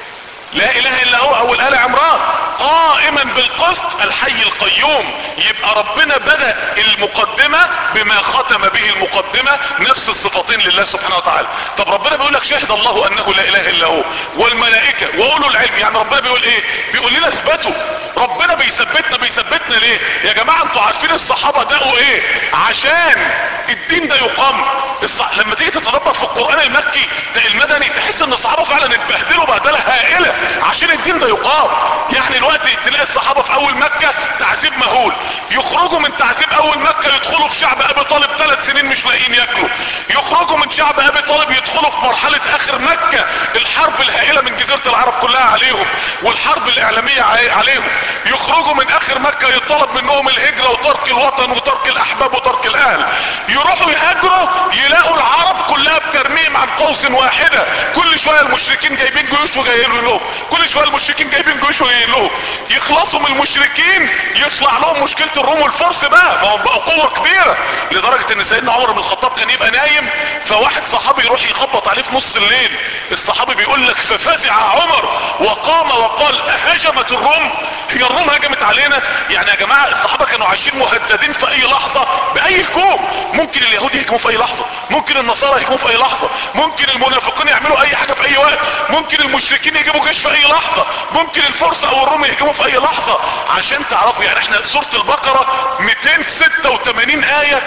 Speaker 1: لا اله الا هو، اول آل عمران، قائما بالقسط الحي القيوم. يبقى ربنا بدأ المقدمة بما ختم به المقدمة، نفس الصفتين لله سبحانه وتعالى. طب ربنا بيقول لك شهد الله انه لا اله الا هو والملائكة واولو العلم، يعني ربنا بيقول ايه؟ بيقول لنا اثبتوا. ربنا بيثبتنا بيثبتنا ليه يا جماعة؟ انتوا عارفين الصحابة دقوا ايه عشان الدين ده يقام؟ الصح... لما تيجي تتدبر في القرآن المكي ده المدني تحس ان الصحابة فعلا اتبهدلوا بهدلة هائلة عشان الدين ده يقام. يعني الوقت تلاقي الصحابة في اول مكة تعذيب مهول، يخرجوا من تعذيب اول مكة يدخلوا في شعب ابي طالب ثلاث سنين مش لاقيين ياكلوا، يخرجوا من شعب ابي طالب يدخلوا في مرحلة اخر مكة الحرب الهائلة من جزيرة العرب كلها عليهم والحرب الاعلامية عليهم، يخرجوا من اخر مكة يطلب منهم الهجرة وترك الوطن وترك الاحباب وترك الاهل، يروحوا يهاجروا يلاقوا العرب كلها بترميم عن قوس واحدة، كل شوية المشركين جايبين جيوش وجايين لهم، كل شوية المشركين جايبين جيوش وجايين لهم، يخلصوا من المشركين يطلع لهم مشكلة الروم والفرس بقى، ما هم بقوا قوة كبيرة، لدرجة ان سيدنا عمر بن الخطاب كان يبقى نايم فواحد صحابي يروح يخبط عليه في نص الليل، الصحابي بيقول لك ففزع عمر وقام وقال اهجمت الروم؟ هي الروم هجمت علينا؟ يعني يا جماعة الصحابة كانوا عايشين مهددين في اي لحظة باي هجوم، ممكن اليهود يهجموا في اي لحظة، ممكن النصارى يهجموا في اي لحظة، ممكن المنافقين يعملوا اي حاجة في اي وقت، ممكن المشركين يجيبوا جيش في اي لحظة، ممكن الفرس او الروم يهجموا في اي لحظة. عشان تعرفوا يعني احنا سورة البقرة مئتين وستة وثمانين آية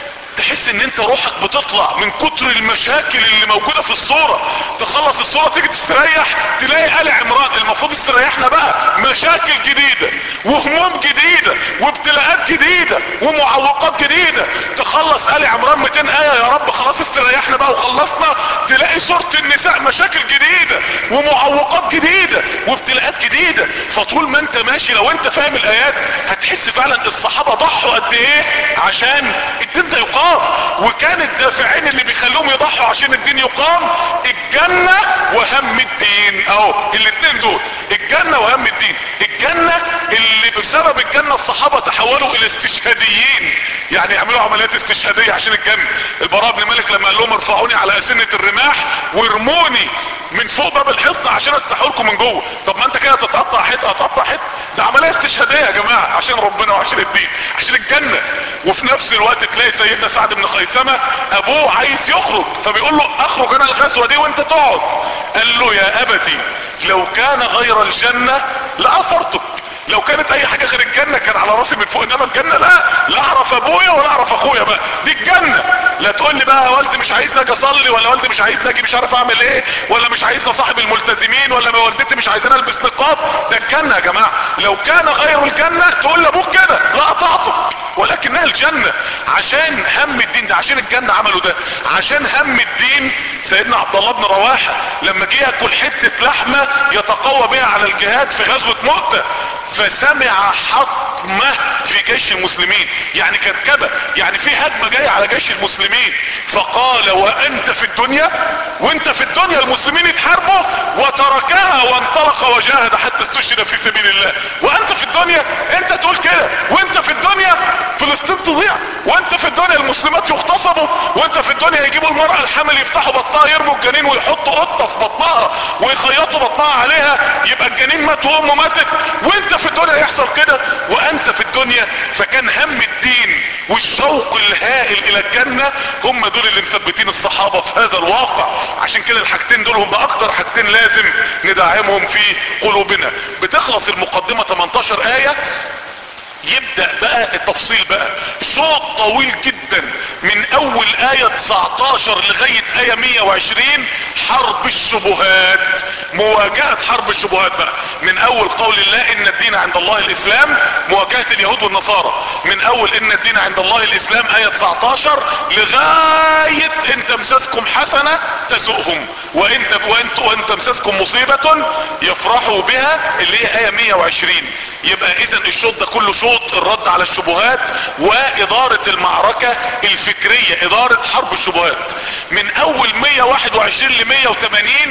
Speaker 1: تحس ان انت روحك بتطلع من كتر المشاكل اللي موجودة في الصورة، تخلص الصورة تيجي تستريح تلاقي آل عمران المفروض استريحنا بقى مشاكل جديدة وهموم جديدة وابتلاءات جديدة ومعوقات جديدة، تخلص آل عمران مئتين آية يا رب خلاص استريحنا بقى وخلصنا، تلاقي سورة النساء مشاكل جديدة ومعوقات جديدة وابتلاءات جديدة. فطول ما انت ماشي لو انت فاهم الآيات هتحس فعلا الصحابة ضحوا قد ايه عشان الدين ده يقام، وكان الدافعين اللي بيخلوهم يضحوا عشان الدين يقام الجنة وهم الدين، اهو الاتنين دول الجنة وهم الدين. الجنة اللي بسبب الجنة الصحابة تحولوا الى استشهاديين، يعني يعملوا عمليات استشهادية عشان الجنة. البراء بن مالك لما قال لهم ارفعوني على اسنة الرماح وارموني من فوق باب الحصن عشان افتحوا لكم من جوه، طب ما انت كده تتقطع حته هتقطع حته، ده عمليه استشهاديه يا جماعه عشان ربنا وعشان الدين عشان الجنه. وفي نفس الوقت تلاقي سيدنا سعد بن خيثمه ابوه عايز يخرج فبيقول له اخرج انا الغزوه دي وانت تقعد، قال له يا ابتي لو كان غير الجنه لاثرتك، لو كانت اي حاجة غير الجنة كان على راسي من فوق، انما الجنة لا لا اعرف ابويا ولا اعرف اخويا بقى، دي الجنة. لا تقول لي بقى والدي مش عايزني اجي اصلي، ولا والدي مش عايزني اجي مش عارف اعمل ايه، ولا مش عايزني صاحب الملتزمين، ولا والدتي مش عايزاني البس نقاب، ده الجنة يا جماعة. لو كان غير الجنة تقول لابوك كده لا اطعتك، ولكنها الجنة عشان هم الدين ده، عشان الجنة عملوا ده، عشان هم الدين. سيدنا عبد الله بن رواحة لما جه ياكل حتة لحمة يتقوى بها على الجهاد في غزوة مؤتة فسمع حطمة في جيش المسلمين، يعني كركبة، يعني في هجمة جاية على جيش المسلمين، فقال وانت في الدنيا، وانت في الدنيا المسلمين يتحاربوا وتركها وانطلق وجاهد حتى استشهد في سبيل الله، وانت في الدنيا انت تقول كده، وانت في الدنيا فلسطين تضيع، وانت في الدنيا المسلمات يغتصبوا، وانت في الدنيا يجيبوا المرأة الحامل يفتحوا بطنها يرموا الجنين ويحطوا قطة في بطنها ويخيطوا بطنها عليها يبقى الجنين مات وامه ماتت، وانت في الدنيا يحصل كده وانت في الدنيا. فكان هم الدين والشوق الهائل الى الجنة هم دول اللي مثبتين الصحابة في هذا الواقع. عشان كده الحاجتين دول هم اكتر حاجتين لازم ندعمهم في قلوبنا. بتخلص المقدمة ثمانية عشر آية يبدأ بقى التفصيل بقى، شوط طويل جدا من اول آية تسعتاشر لغاية آية مية وعشرين، حرب الشبهات، مواجهة حرب الشبهات بقى، من اول قول الله ان الدين عند الله الاسلام، مواجهة اليهود والنصارى، من اول ان الدين عند الله الاسلام آية تسعتاشر لغاية ان تمسسكم حسنة تسؤهم وان وانت وان تمسسكم مصيبة يفرحوا بها، اللي هي آية مية وعشرين. يبقى اذا الشوط ده كله شوط الرد على الشبهات وادارة المعركة الفكرية، ادارة حرب الشبهات، من اول مية وواحد وعشرين ل مية وتمانين،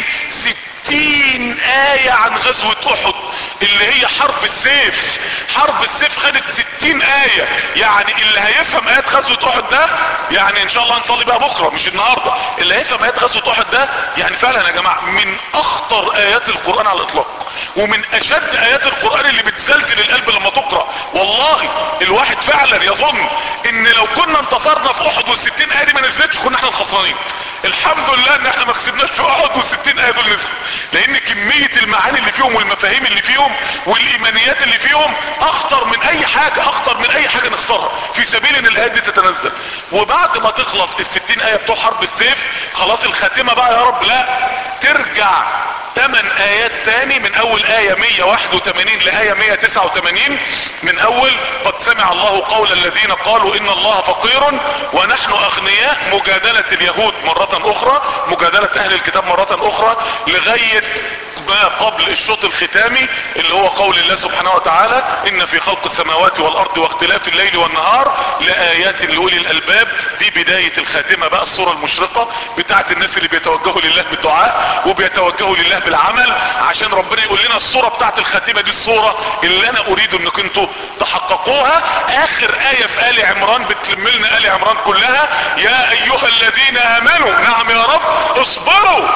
Speaker 1: ستين آية عن غزوة احد اللي هي حرب السيف. حرب السيف خدت ستين آية، يعني اللي هيفهم آيات غزوة احد ده، يعني ان شاء الله هنصلي بقى بكرة مش النهاردة، اللي هيفهم آيات غزوة احد ده يعني فعلا يا جماعة من اخطر ايات القرآن على الاطلاق، ومن اشد ايات القرآن اللي بتزلزل القلب لما تقرأ. والله الواحد فعلا يظن ان لو كنا انتصرنا في احد والستين آية دي ما نزلتش كنا احنا الخسرانين. الحمد لله ان احنا ما كسبناش في احد والستين آية دول نزلوا، لان كمية المعاني اللي فيهم والمفاهيم اللي فيهم والايمانيات اللي فيهم اخطر من اي حاجة، اخطر من اي حاجة نخسرها في سبيل ان الايات دي تتنزل. وبعد ما تخلص الستين آية بتوع حرب السيف، خلاص الخاتمة بقى يا رب، لا ترجع ثمان ايات تاني من اول آية مية وواحد وتمانين لآية مية وتسعة وتمانين، من اول قد سمع الله قول الذين قالوا ان الله فقير ونحن اغنياء، مجادلة اليهود مرة اخرى، مجادلة اهل الكتاب مرة اخرى، لغاية ما قبل الشوط الختامي اللي هو قول الله سبحانه وتعالى ان في خلق السماوات والارض واختلاف الليل والنهار لآيات لأولي الالباب. دي بداية الخاتمة بقى، الصورة المشرقة بتاعت الناس اللي بيتوجهوا لله بالدعاء وبيتوجهوا لله بالعمل، عشان ربنا يقول لنا الصورة بتاعت الخاتمة دي الصورة اللي انا اريد انكم انتوا تحققوها. اخر آية في آل عمران بتلم لنا آل عمران كلها، يا ايها الذين امنوا، نعم يا رب، اصبروا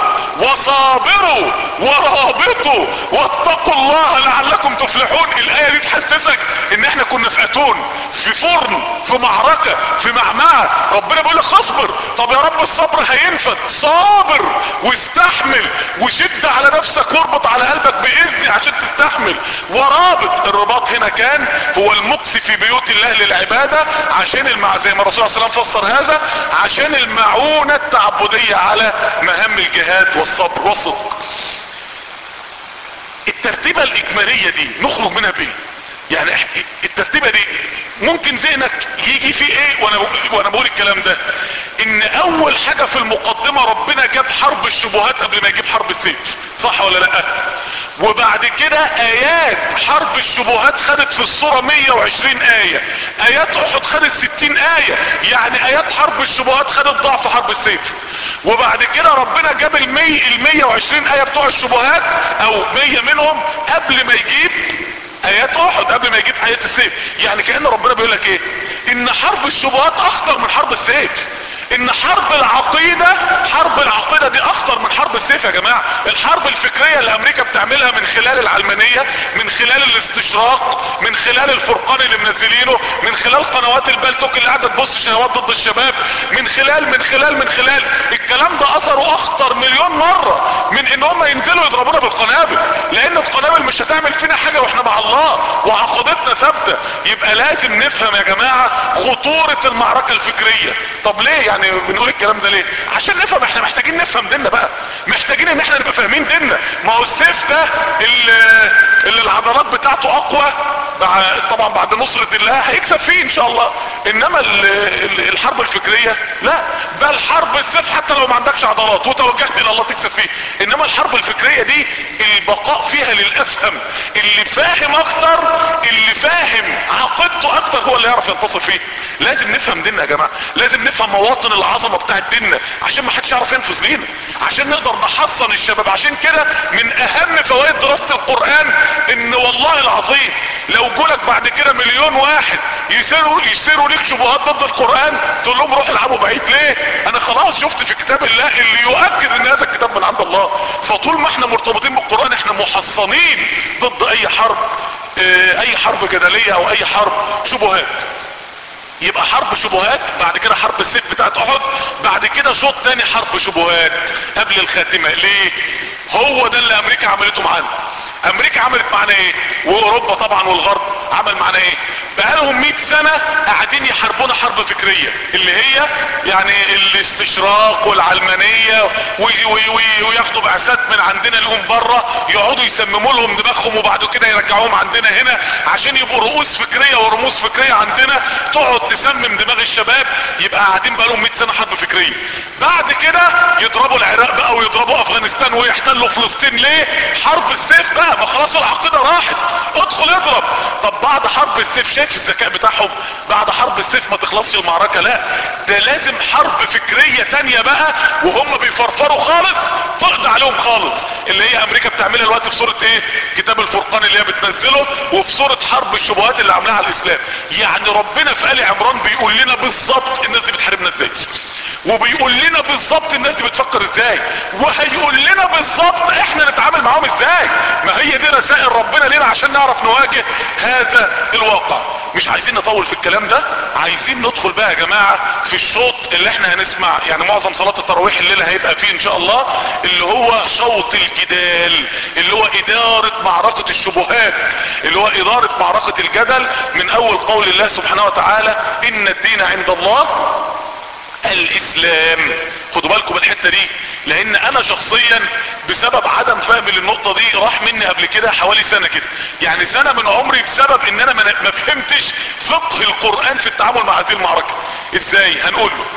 Speaker 1: وصابروا ورابطوا واتقوا الله لعلكم تفلحون. الآية دي تحسسك ان احنا كنا في اتون، في فرن، في معركة، في معمعة، ربنا بيقول لك اصبر. طب يا رب الصبر هينفد، صابر واستحمل وشد على نفسك واربط على قلبك باذني عشان تستحمل. ورابط، الرباط هنا كان هو المكث في بيوت الله للعبادة، عشان المع... زي ما الرسول صلى الله عليه وسلم فسر هذا، عشان المعونة التعبدية على مهام الجهاد والصبر والصدق. الترتيبة الاجمالية دي نخرج منها بايه؟ يعني الترتيبة دي ممكن ذهنك يجي في ايه وانا وانا بقول الكلام ده؟ ان اول حاجة في المقدمة ربنا جاب حرب الشبهات قبل ما يجيب حرب السيف، صح ولا لا؟ وبعد كده ايات حرب الشبهات خدت في الصورة مية وعشرين آية، ايات احد خدت ستين آية، يعني ايات حرب الشبهات خدت ضعف حرب السيف. وبعد كده ربنا جاب المية المية وعشرين آية بتوع الشبهات او مية منهم قبل ما يجيب ايات احد، قبل ما يجيب ايات السيف. يعني كأن ربنا بيقول لك ايه؟ ان حرب الشبهات اخطر من حرب السيف، ان حرب العقيدة، حرب العقيدة دي اخطر من حرب السيف يا جماعة. الحرب الفكرية اللي امريكا بتعملها من خلال العلمانية، من خلال الاستشراق، من خلال الفرقان اللي منزلينه، من خلال قنوات البلتوك اللي قاعدة تبص شهوات ضد الشباب، من خلال من خلال من خلال الكلام ده اثره اخطر مليون مرة من ان هم ينزلوا يضربونا بالقنابل، لان القنابل مش هتعمل فينا حاجة واحنا مع الله وعقيدتنا ثابتة. يبقى لازم نفهم يا جماعة خطورة المعركة الفكرية. طب ليه يعني بنقول الكلام ده ليه؟ عشان نفهم، احنا محتاجين نفهم ديننا بقى، محتاجين ان احنا نبقى فاهمين ديننا. ما هو السيف ده اللي, اللي العضلات بتاعته اقوى طبعا بعد نصرة الله هيكسب فيه ان شاء الله، انما ال ال الحرب الفكرية لا، بل حرب السيف حتى لو ما عندكش عضلات وتوجهت الى الله تكسب فيه، انما الحرب الفكرية دي البقاء فيها للافهم، اللي فاهم اكتر، اللي فاهم عقيدته اكتر هو اللي يعرف ينتصر فيه. لازم نفهم ديننا يا جماعة، لازم نفهم مواطن العظمة بتاعت ديننا عشان ما حدش يعرف ينفذ لينا، عشان نقدر نحصن الشباب. عشان كده من اهم فوائد دراسة القرآن ان والله العظيم لو جولك بعد كده مليون واحد يسيروا يسيروا ليك شبهات ضد القرآن، تقول لهم روحوا العبوا بعيد. ليه؟ انا خلاص شفت في كتاب الله اللي يؤكد ان هذا الكتاب من عند الله. فطول ما احنا مرتبطين بالقرآن احنا محصنين ضد اي حرب، اي حرب جدلية او اي حرب شبهات. يبقى حرب شبهات، بعد كده حرب السيف بتاعت احد، بعد كده شوط تاني حرب شبهات قبل الخاتمة. ليه؟ هو ده اللي امريكا عملته معانا. امريكا عملت معنا ايه؟ واوروبا طبعا والغرب عمل معنا ايه؟ بقالهم مئة سنة قاعدين يحاربونا حرب فكرية اللي هي يعني الاستشراق والعلمانية، وياخدوا بعثات من عندنا لهم بره يقعدوا يسمموا لهم دماغهم وبعد كده يرجعوهم عندنا هنا عشان يبقوا رؤوس فكرية ورموز فكرية عندنا تقعد تسمم دماغ الشباب. يبقى قاعدين بقالهم مئة سنة حرب فكرية. بعد كده يضربوا العراق بقى ويضربوا افغانستان ويحتلوا فلسطين. ليه؟ حرب السيف بقى، ما خلاص العقيدة راحت، ادخل اضرب. طب بعد حرب السيف شايف الذكاء بتاعهم؟ بعد حرب السيف ما تخلصش المعركة، لا ده لازم حرب فكرية تانية بقى وهم بيفرفروا خالص تقضي عليهم خالص، اللي هي امريكا بتعملها الوقت في سورة ايه؟ كتاب الفرقان اللي هي بتنزله، وفي سورة حرب الشبهات اللي عاملاها على الاسلام. يعني ربنا في آل عمران بيقول لنا بالظبط الناس دي بتحاربنا ازاي، وبيقول لنا بالظبط الناس دي بتفكر ازاي، وهيقول لنا بالظبط احنا نتعامل معاهم ازاي. ما هي دي رسائل ربنا لنا عشان نعرف نواجه هذا الواقع. مش عايزين نطول في الكلام ده، عايزين ندخل بقى يا جماعة في الشوط اللي احنا هنسمع يعني معظم صلاة التراويح الليلة هيبقى فيه ان شاء الله، اللي هو شوط الجدال، اللي هو ادارة معركة الشبهات، اللي هو ادارة معركة الجدل من اول قول الله سبحانه وتعالى ان الدين عند الله الاسلام. خدوا بالكم الحتة دي، لان انا شخصيا بسبب عدم فهمي للنقطة دي راح مني قبل كده حوالي سنة كده، يعني سنة من عمري بسبب ان انا ما فهمتش فقه القرآن في التعامل مع هذه المعركة. ازاي؟ هنقول له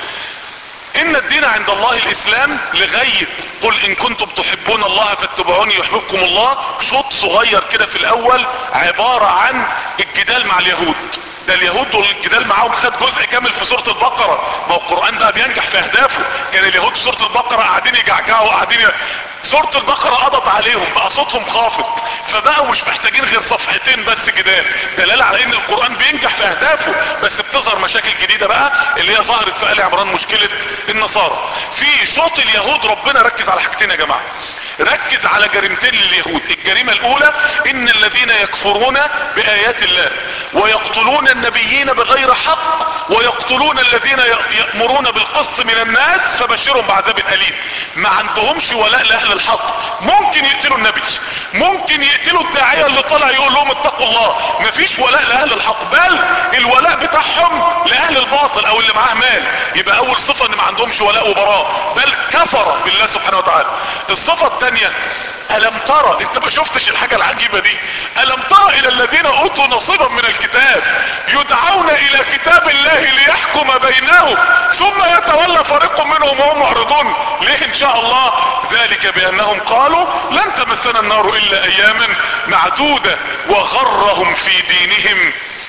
Speaker 1: ان الدين عند الله الاسلام لغاية قل ان كنتم تحبون الله فاتبعوني يحببكم الله. شوط صغير كده في الاول عبارة عن الجدال مع اليهود. ده اليهود دول الجدال معاهم خد جزء كامل في سورة البقرة. ما هو القرآن بقى بينجح في اهدافه. كان اليهود في سورة البقرة قاعدين يجعجعوا قاعدين ي... سورة البقرة قضت عليهم بقى صوتهم خافت، فبقوا مش محتاجين غير صفحتين بس جدال، دلالة على ان القرآن بينجح في اهدافه. بس بتظهر مشاكل جديدة بقى اللي هي ظهرت في آل عمران، مشكلة النصارى. في شوط اليهود ربنا ركز على حاجتين يا جماعة، ركز على جريمتين لليهود. الجريمة الاولى ان الذين يكفرون بايات الله ويقتلون النبيين بغير حق ويقتلون الذين يأمرون بالقسط من الناس فبشرهم بعذاب اليم. ما عندهمش ولاء لاهل الحق، ممكن يقتلوا النبي، ممكن يقتلوا الداعية اللي طلع يقول لهم اتقوا الله، مفيش ولاء لاهل الحق، بل الولاء بتاعهم لاهل الباطل او اللي معاه مال. يبقى اول صفة ان ما عندهمش ولاء وبراء، بل كفر بالله سبحانه وتعالى. الصفة الثانية ألم ترى، انت ما شفتش الحاجة العجيبة دي؟ ألم ترى إلى الذين أوتوا نصيبا من الكتاب يدعون إلى كتاب الله ليحكم بينهم ثم يتولى فريق منهم وهم معرضون. ليه إن شاء الله؟ ذلك بأنهم قالوا لن تمسنا النار إلا أياما معدودة وغرهم في دينهم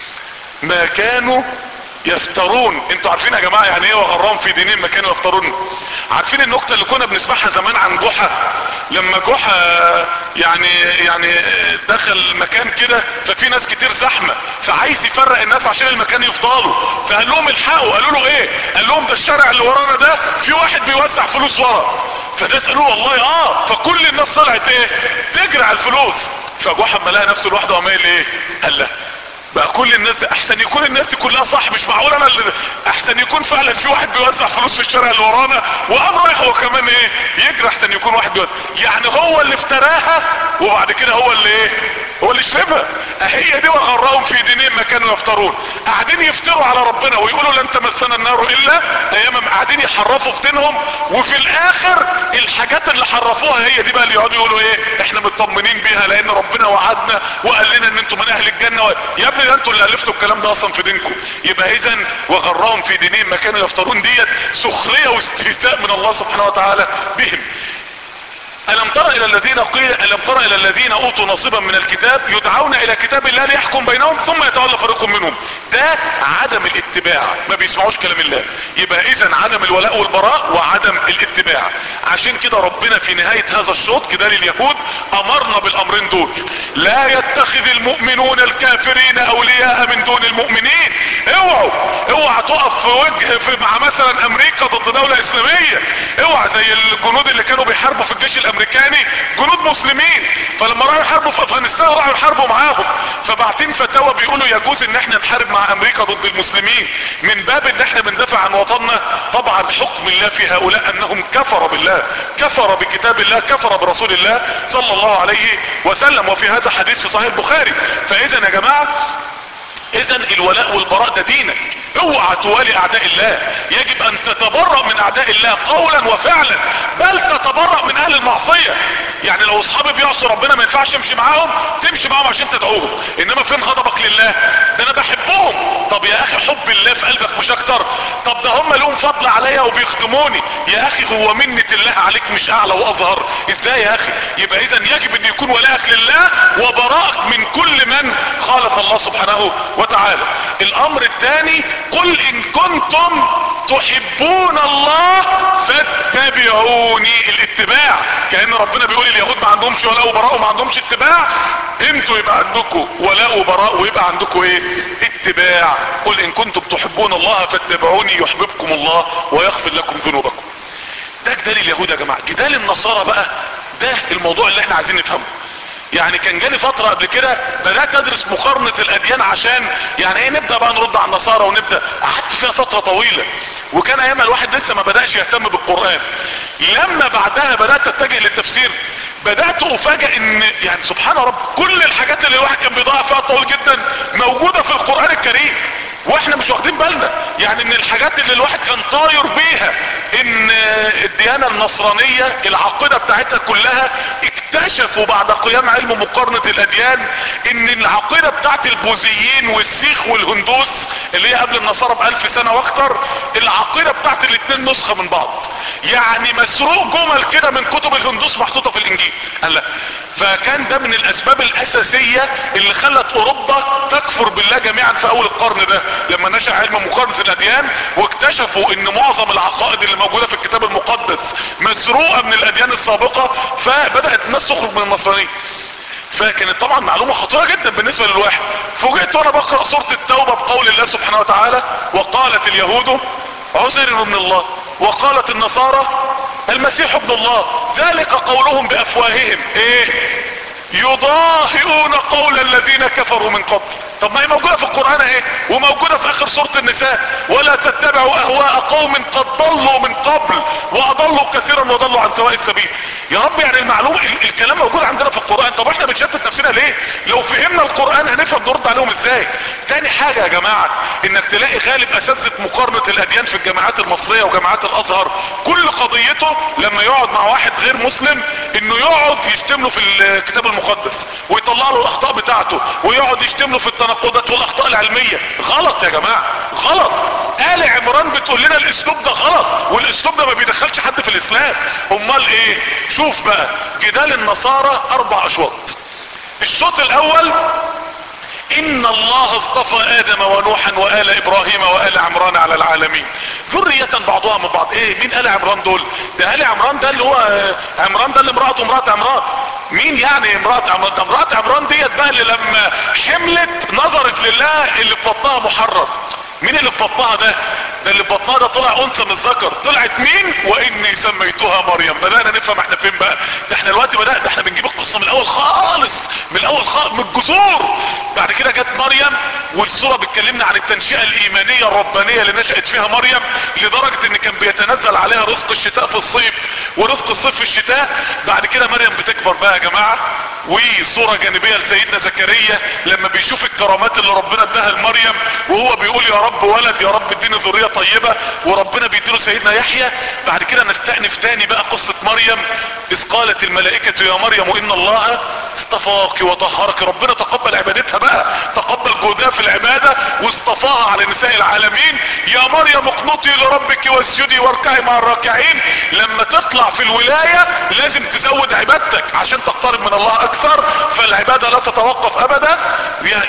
Speaker 1: ما كانوا يفترون. انتوا عارفين يا جماعة يعني ايه وغرهم في دينهم ما كانوا يفترون؟ عارفين النكتة اللي كنا بنسمعها زمان عن جحا؟ لما جحا يعني يعني دخل مكان كده ففي ناس كتير زحمة فعايز يفرق الناس عشان المكان يفضلوا، فقال لهم الحقوا. قالوا له ايه؟ قال لهم ده الشارع اللي ورانا ده في واحد بيوزع فلوس ورا. فده سألوه والله اه. فكل الناس طلعت ايه؟ تجري على الفلوس. فجحا اما لقى نفسه لوحده وما قال ايه؟ قال له بقى كل الناس دي احسن يكون الناس دي كلها صح، مش معقول انا اللي احسن يكون فعلا في واحد بيوزع فلوس في الشارع اللي ورانا وقام رايح هو كمان ايه يجري، احسن يكون واحد بيوزع. يعني هو اللي افتراها وبعد كده هو اللي ايه هو اللي شربها. هي دي وغرهم في دينهم ما كانوا يفترون. قاعدين يفتروا على ربنا ويقولوا لن تمسنا النار الا اياما، قاعدين يحرفوا في دينهم، وفي الاخر الحاجات اللي حرفوها هي دي بقى اللي يقعدوا يقولوا ايه احنا مطمنين بيها لان ربنا وعدنا وقال لنا ان انتم من اهل الجنة و... يا ابني ده انتوا اللي الفتوا الكلام ده اصلا في دينكم. يبقى اذا وغرهم في دينهم ما كانوا يفترون ديت سخرية واستهزاء من الله سبحانه وتعالى بهم. ألم ترى إلى الذين قيل ألم ترى إلى الذين أوتوا نصيبا من الكتاب يدعون إلى كتاب الله ليحكم بينهم ثم يتولى فريق منهم. ده عدم الاتباع، ما بيسمعوش كلام الله. يبقى إذن عدم الولاء والبراء وعدم الاتباع. عشان كده ربنا في نهاية هذا الشوط كده لليهود أمرنا بالأمرين دول: لا يتخذ المؤمنون الكافرين أولياء من دون المؤمنين. اوعوا اوعوا اوعى تقف في وجه في مع مثلا امريكا ضد دولة اسلامية، اوعى زي الجنود اللي كانوا بيحاربوا في الجيش الامريكاني، جنود مسلمين، فلما راحوا يحاربوا في افغانستان راحوا يحاربوا معاهم، فبعتين فتاوى بيقولوا يجوز ان احنا نحارب مع امريكا ضد المسلمين من باب ان احنا بندافع عن وطننا. طبعا حكم الله في هؤلاء انهم كفر بالله، كفر بكتاب الله، كفر برسول الله صلى الله عليه وسلم، وفي هذا حديث في صحيح البخاري. فاذا يا جماعة، اذا الولاء والبراء ده دينك، اوعى توالي اعداء الله، يجب ان تتبرأ من اعداء الله قولا وفعلا، بل تتبرأ من اهل المعصية. يعني لو اصحابي بيعصوا ربنا ما ينفعش امشي معاهم، تمشي معاهم عشان تدعوهم، انما فين غضبك لله؟ ده انا بحبهم. طب يا اخي حب الله في قلبك مش اكتر؟ طب ده هم لهم فضل عليا وبيخدموني، يا اخي هو منة الله عليك مش اعلى واظهر؟ ازاي يا اخي؟ يبقى اذا يجب ان يكون ولاءك لله وبراءك من كل من خالف الله سبحانه وتعالى. الامر الثاني، قل ان كنتم تحبون الله فاتبعوني. الاتباع، كأن ربنا بيقول اليهود ما عندهمش ولاء وبراء وما عندهمش اتباع، انتوا يبقى عندكم ولاء وبراء ويبقى عندكم ايه؟ اتباع. قل ان كنتم تحبون الله فاتبعوني يحببكم الله ويغفر لكم ذنوبكم. ده جدال اليهود يا جماعة. جدال النصارى بقى ده الموضوع اللي احنا عايزين نفهمه. يعني كان جالي فترة قبل كده بدأت ادرس مقارنة الاديان، عشان يعني ايه نبدأ بقى نرد على النصارى ونبدأ، قعدت فيها فترة طويلة، وكان ايام الواحد لسه ما بدأش يهتم بالقرآن. لما بعدها بدأت اتجه للتفسير، بدأت افاجئ ان يعني سبحان رب كل الحاجات اللي الواحد كان بيضيع فيها طويل جدا موجودة في القرآن الكريم، واحنا مش واخدين بالنا. يعني من الحاجات اللي الواحد كان طاير بيها ان الديانة النصرانية العقيدة بتاعتها كلها، اكتشفوا بعد قيام علم مقارنة الاديان ان العقيدة بتاعت البوذيين والسيخ والهندوس اللي هي قبل النصارى بألف سنة واكتر، العقيدة بتاعت الاتنين نسخة من بعض. يعني مسروق جمل كده من كتب الهندوس محطوطة في الانجيل. قال لا، فكان ده من الاسباب الاساسية اللي خلت اوروبا تكفر بالله جميعا في اول القرن ده، لما نشأ علم مقارنة الاديان واكتشفوا ان معظم العقائد اللي موجودة في الكتاب المقدس مسروقة من الاديان السابقة، فبدأت الناس تخرج من النصرانية. فكانت طبعا معلومة خطيرة جدا بالنسبة للواحد. فوجئت وانا بقرأ سورة التوبة بقول الله سبحانه وتعالى: وقالت اليهود عزير ابن الله وقالت النصارى المسيح ابن الله ذلك قولهم بافواههم ايه يضاهئون قول الذين كفروا من قبل. طب ما هي موجودة في القرآن اهي، وموجودة في اخر سورة النساء: ولا تتبعوا اهواء قوم قد ضلوا من قبل واضلوا كثيرا وضلوا عن سواء السبيل. يا رب يعني المعلوم الكلام موجود عندنا في القرآن، طب احنا بنشتت نفسنا ليه؟ لو فهمنا القرآن هنفهم نرد عليهم ازاي. تاني حاجة يا جماعة، انك تلاقي غالب اساتذة مقارنة الاديان في الجامعات المصرية وجامعات الازهر كل قضيته لما يقعد مع واحد غير مسلم انه يقعد يشتم له في الكتاب المقدس ويطلع له الاخطاء بتاعته ويقعد يشتم له في التناقضات والاخطاء العلمية. غلط يا جماعة، غلط. آل عمران بتقول لنا الاسلوب ده غلط، والاسلوب ده ما بيدخلش حد في الاسلام. امال ايه؟ شوف بقى جدال النصارى اربع اشواط. الشوط الاول: ان الله اصطفى ادم ونوحا وآل ابراهيم وآل عمران على العالمين ذرية بعضها من بعض. ايه مين آل عمران دول؟ ده آل عمران ده اللي هو عمران ده اللي امرأته امرأة عمران. مين يعني امرأة عمران؟ ده امرأة عمران ديت بقى اللي لما حملت نظرت لله اللي في بطنها محرم. مين اللي في بطنها ده؟ ده اللي في بطنها ده طلع انثى من الذكر. طلعت مين؟ واني سميتها مريم. بدأنا نفهم احنا فين بقى. ده احنا دلوقتي بدأ ده احنا بنجيب القصة من الاول خالص، من الاول خالص، من الجذور. بعد كده جت مريم، والسورة بتكلمنا عن التنشئة الايمانية الربانية اللي نشأت فيها مريم، لدرجة ان كان بيتنزل عليها رزق الشتاء في الصيف ورزق الصيف في الشتاء. بعد كده مريم بتكبر بقى يا جماعة، وصورة جانبية لسيدنا زكريا لما بيشوف الكرامات اللي ربنا اداها لمريم، وهو بيقول يا رب ولد، يا رب اديني ذرية طيبة، وربنا بيديله سيدنا يحيى. بعد كده نستأنف تاني بقى قصة مريم: اذ قالت الملائكة يا مريم ان الله اصطفاك وطهرك. ربنا تقبل عبادتها بقى، تقبل جهدها في العبادة واصطفاها على نساء العالمين. يا مريم اقنطي لربك واسجدي واركعي مع الراكعين. لما تطلع في الولاية لازم تزود عبادتك عشان تقترب من الله اكثر، فالعبادة لا تتوقف ابدا.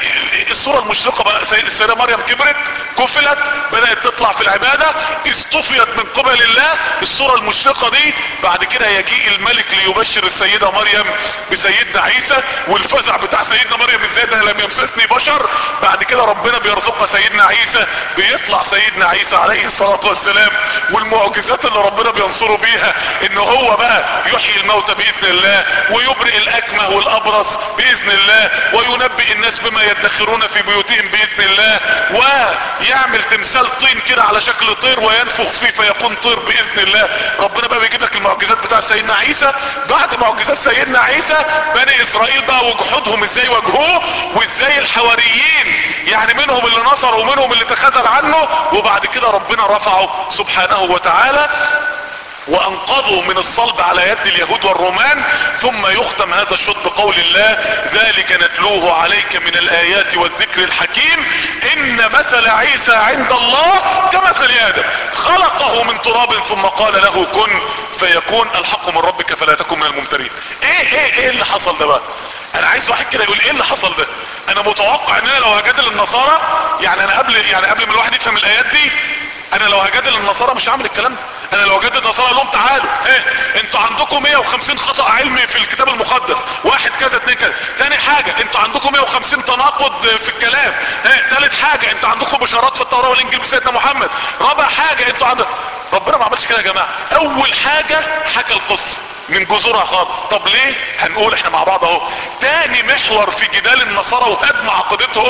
Speaker 1: ايه الصورة المشرقة بقى؟ السيدة مريم كبرت، كفلت، بدأت تطلع في العبادة، اصطفيت من قبل الله. الصورة المشرقة دي بعد كده يجيء الملك ليبشر السيدة مريم بسيدنا عيسى، والفزع بتاع سيدنا مريم ازاي ده لم يمسسني بشر. بعد كده ربنا بيرزقنا سيدنا عيسى، بيطلع سيدنا عيسى عليه الصلاة والسلام، والمعجزات اللي ربنا بينصره بيها ان هو بقى يحيي الموتى باذن الله، ويبرئ الاكمه والابرص باذن الله، وينبئ الناس بما يدخرون في بيوتهم باذن الله، ويعمل تمثال طين كده على شكل طير وينفخ فيه فيكون طير باذن الله. ربنا بقى بيجيب لك المعجزات بتاع سيدنا عيسى. بعد معجزات سيدنا عيسى بني اسرائيل بقى وجحودهم ازاي واجهوه، وازاي الحواريين يعني منهم اللي نصر ومنهم اللي تخاذل عنه، وبعد كده ربنا رفعه سبحانه وتعالى وانقذوا من الصلب على يد اليهود والرومان. ثم يختم هذا الشوط بقول الله: ذلك نتلوه عليك من الايات والذكر الحكيم ان مثل عيسى عند الله كمثل ادم خلقه من تراب ثم قال له كن فيكون. الحق من ربك فلا تكن من الممترين. ايه ايه ايه اللي حصل ده بقى؟ انا عايز واحد كده يقول ايه اللي حصل ده. انا متوقع ان انا لو هجادل النصارى، يعني انا قبل يعني قبل ما الواحد يفهم الايات دي، انا لو هجادل النصارى مش هعمل الكلام ده. انا لو هجادل النصارى اقول لهم تعالوا ايه انتوا عندكم مية وخمسين خطأ علمي في الكتاب المقدس، واحد كذا اتنين كذا. تاني حاجة انتوا عندكم مية وخمسين تناقض في الكلام. ايه تالت حاجة انتوا عندكم بشارات في التوراة والانجيل بسيدنا محمد. رابع حاجة انتوا عندكم. ربنا ما عملش كده يا جماعة. اول حاجة حكى القصة من جذورها خالص. طب ليه؟ هنقول احنا مع بعض اهو. تاني محور في جدال النصارى وهدم عقيدتهم: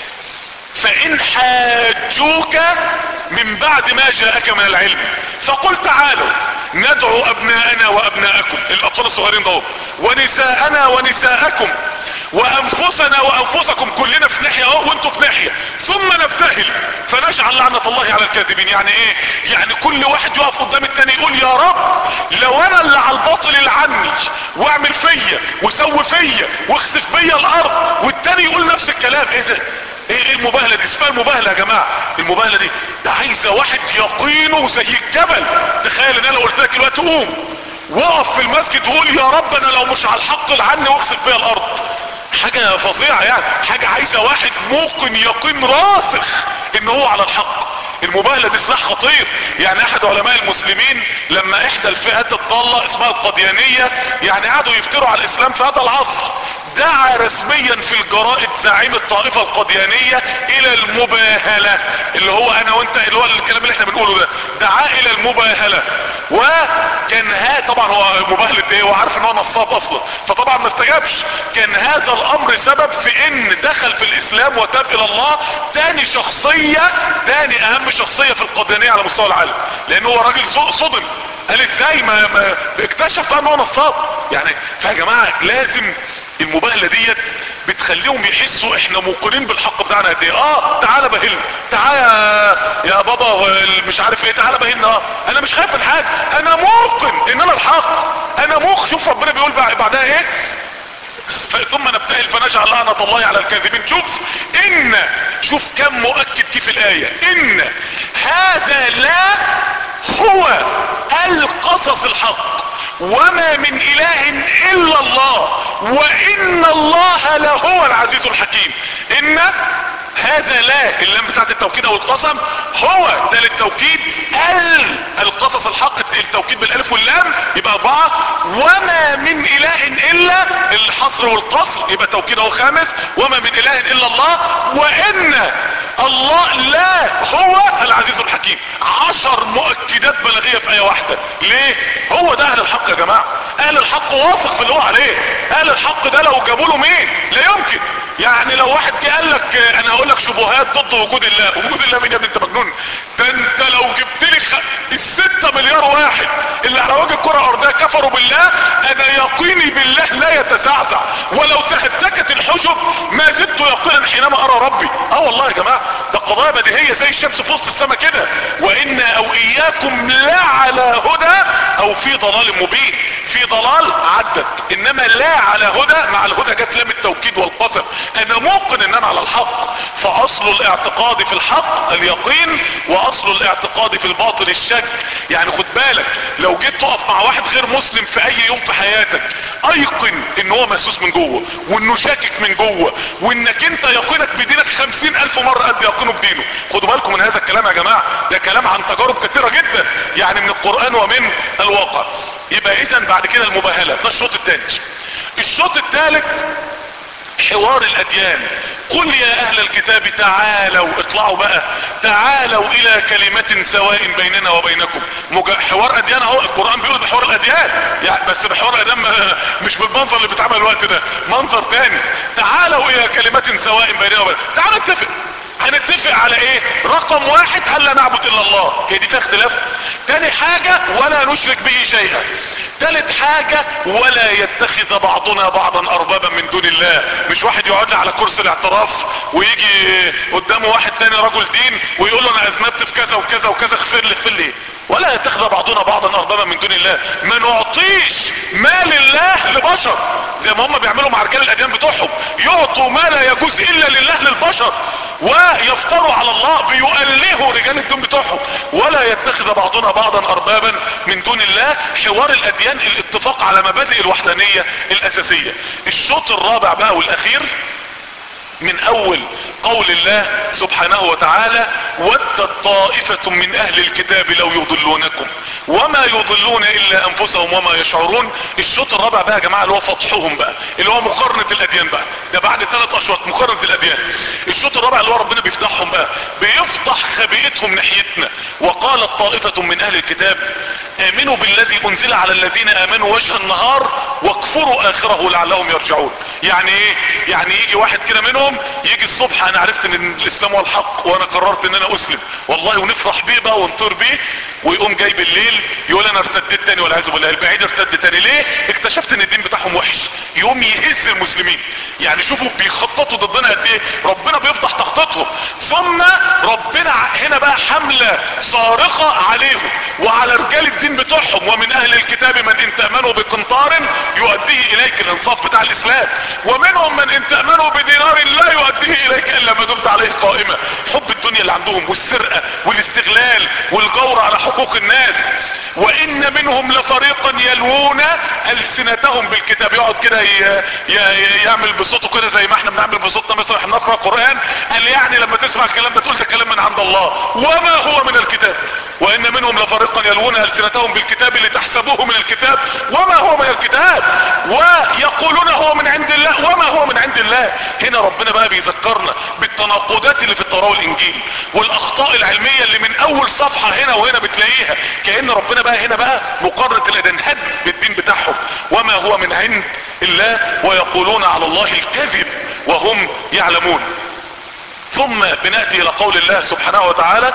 Speaker 1: فان حاجوك من بعد ما جاءك من العلم فقل تعالوا ندعو ابناءنا وابناءكم، الاطفال الصغيرين دول، ونساءنا ونساءكم، وانفسنا وانفسكم، كلنا في ناحية اهو وانتوا في ناحية، ثم نبتهل فنجعل لعنة الله على الكاذبين. يعني ايه؟ يعني كل واحد يقف قدام التاني يقول يا رب لو انا اللي على الباطل العني واعمل فيا وسوي فيا واخسف بيا الارض، والتاني يقول نفس الكلام. ايه ده؟ ايه المباهلة دي؟ اسمها المباهلة يا جماعة. المباهلة دي ده عايزة واحد يقينه زي الجبل. تخيل ان انا لو قلت لك دلوقتي قوم وقف في المسجد وقول يا رب انا لو مش على الحق العني واخسف بيا الارض، حاجة فظيعة يعني. حاجة عايزة واحد موقن يقين راسخ ان هو على الحق. المباهلة دي سلاح خطير. يعني احد علماء المسلمين لما احدى الفئات الضالة اسمها القديانية يعني قعدوا يفتروا على الاسلام في هذا العصر، دعا رسميا في الجرائد زعيم الطائفة القديانية الى المباهلة، اللي هو انا وانت اللي هو الكلام اللي احنا بنقوله ده، دعا الى المباهلة. وكان ها طبعا هو مباهلة ايه؟ هو عارف ان هو نصاب اصلا، فطبعا ما استجابش. كان هذا الامر سبب في ان دخل في الاسلام وتاب الى الله تاني شخصية، تاني اهم شخصية في القديانية على مستوى العالم، لان هو راجل صدم. قال ازاي ما, ما اكتشف بقى ان هو نصاب يعني. فيا جماعة لازم المباهلة ديت بتخليهم يحسوا احنا موقنين بالحق بتاعنا قد ايه. اه تعالى بهلنا، تعالى يا بابا مش عارف ايه، تعالى بهلنا. اه انا مش خايف من حاجه، انا موقن ان انا الحق، انا موقن. شوف ربنا بيقول بعدها ايه: ثم نبتهل فنجعل لعنة الله على الكاذبين. شوف ان شوف كم مؤكد كيف الايه: ان هذا لا هو القصص الحق وما من اله الا الله وان الله لهو العزيز الحكيم. ان هذا لا اللام بتاعت التوكيد او القسم، هو ده للتوكيد، ال القصص الحق التوكيد بالالف واللام يبقى اربعة، وما من اله الا الحصر والقصر يبقى توكيد اهو خامس، وما من اله الا الله وان الله لا هو العزيز الحكيم. عشر مؤكدات بلاغية في ايه واحدة. ليه؟ هو ده اهل الحق يا جماعة. اهل الحق واثق في اللي هو عليه. اهل الحق ده لو جابوا له مين لا يمكن. يعني لو واحد جه قال لك انا هقول لك شبهات ضد وجود الله، وجود الله مين يا ابني؟ انت مجنون. ده انت لو جبت لي خ... الستة مليار واحد اللي على وجه الكرة الارضية كفروا بالله، انا يقيني بالله لا يتزعزع، ولو تهتكت الحجب ما زدت يقينا حينما ارى ربي. اه والله يا جماعة ده قضايا بديهية زي الشمس في وسط السماء كده. وانا او اياكم لا على هدى او في ضلال مبين. في ضلال عدت، انما لا على هدى، مع الهدى جت لام التوكيد والقسم. انا موقن ان انا على الحق. فأ اصل الاعتقاد في الحق اليقين، واصل الاعتقاد في الباطل الشك. يعني خد بالك، لو جيت تقف مع واحد غير مسلم في اي يوم في حياتك، ايقن ان هو مهسوس من جوه، وانه شاكك من جوه، وانك انت يقينك بدينك خمسين الف مرة قد يقينه بدينه. خدوا بالكم من هذا الكلام يا جماعة، ده كلام عن تجارب كثيرة جدا يعني من القرآن ومن الواقع. يبقى اذا بعد كده المباهلة، ده الشوط الثاني. الشوط الثالث حوار الاديان. قل يا اهل الكتاب تعالوا، اطلعوا بقى، تعالوا الى كلمة سواء بيننا وبينكم. حوار اديان اهو، القرآن بيقول بحوار الاديان يعني، بس بحوار الاديان مش بالمنظر اللي بيتعمل الوقت ده، منظر تاني. تعالوا الى كلمة سواء بيننا وبينكم، تعالوا نتفق. هنتفق على ايه؟ رقم واحد، الا نعبد الا الله، هي دي فيها اختلاف. تاني حاجة، ولا نشرك به شيئا. تالت حاجة، ولا يتخذ بعضنا بعضا اربابا من دون الله. مش واحد يقعد على كرسي الاعتراف ويجي قدامه واحد تاني رجل دين ويقول له انا اذنبت في كذا وكذا وكذا، اغفر لي اغفر لي. ولا يتخذ بعضنا بعضا اربابا من دون الله. ما نعطيش مال الله لبشر زي ما هم بيعملوا مع رجال الاديان بتوعهم، يعطوا ما لا يجوز الا لله للبشر، ويفتروا على الله، بيؤلهوا رجال الدين بتوعهم. ولا يتخذ بعضنا بعضا اربابا من دون الله. حوار الاديان، الاتفاق على مبادئ الوحدانية الاساسية. الشوط الرابع بقى والاخير من اول قول الله سبحانه وتعالى: ودت طائفة من اهل الكتاب لو يضلونكم وما يضلون الا انفسهم وما يشعرون. الشوط الرابع بقى يا جماعة اللي هو فتحهم بقى، اللي هو مقارنة الاديان بقى، ده بعد ثلاث اشواط مقارنة الاديان. الشوط الرابع اللي هو ربنا بيفتحهم بقى، بيفتح خبيئتهم ناحيتنا. وقالت طائفة من اهل الكتاب امنوا بالذي انزل على الذين امنوا وجه النهار واكفروا اخره لعلهم يرجعون. يعني ايه؟ يعني يجي واحد كده منهم يجي الصبح، انا عرفت ان الاسلام هو الحق وانا قررت ان انا اسلم والله، ونفرح بيه بقى ونطير بيه، ويقوم جاي بالليل يقول انا ارتدت تاني والعياذ بالله. البعيد ارتد تاني ليه؟ اكتشفت ان الدين بتاعهم وحش. يقوم يهز المسلمين. يعني شوفوا بيخططوا ضدنا قد ايه، ربنا بيفضح تخطيطهم. ثم ربنا هنا بقى حملة صارخة عليهم وعلى رجال الدين بتوعهم: ومن اهل الكتاب من ان تأمنوا بقنطار يؤديه اليك، الانصاف بتاع الاسلام، ومنهم من ان تأمنوا بدينار لا يؤديه اليك الا ما دمت عليه قائمة. حب الدنيا اللي عندهم، والسرقة والاستغلال والجور على حقوق الناس. وان منهم لفريقا يلوون السنتهم بالكتاب. يقعد كده يعمل بصوته كده زي ما احنا بنعمل بصوتنا مثلا احنا نقرأ قرآن، قال يعني لما تسمع الكلام ده تقول ده كلام من عند الله وما هو من الكتاب. وان منهم لفريقا يلوون السنتهم بالكتاب لتحسبوه من الكتاب وما هو من الكتاب، ويقولون هو من عند الله وما هو من عند الله. هنا ربنا بقى بيذكرنا بالتناقضات اللي في التوراة والانجيل، والاخطاء العلمية اللي من اول صفحة هنا وهنا بتلاقيها. كأن ربنا بقى هنا بقى مقارنة الاديان هد بالدين بتاعهم: وما هو من عند الله ويقولون على الله الكذب وهم يعلمون. ثم بنأتي الى قول الله سبحانه وتعالى: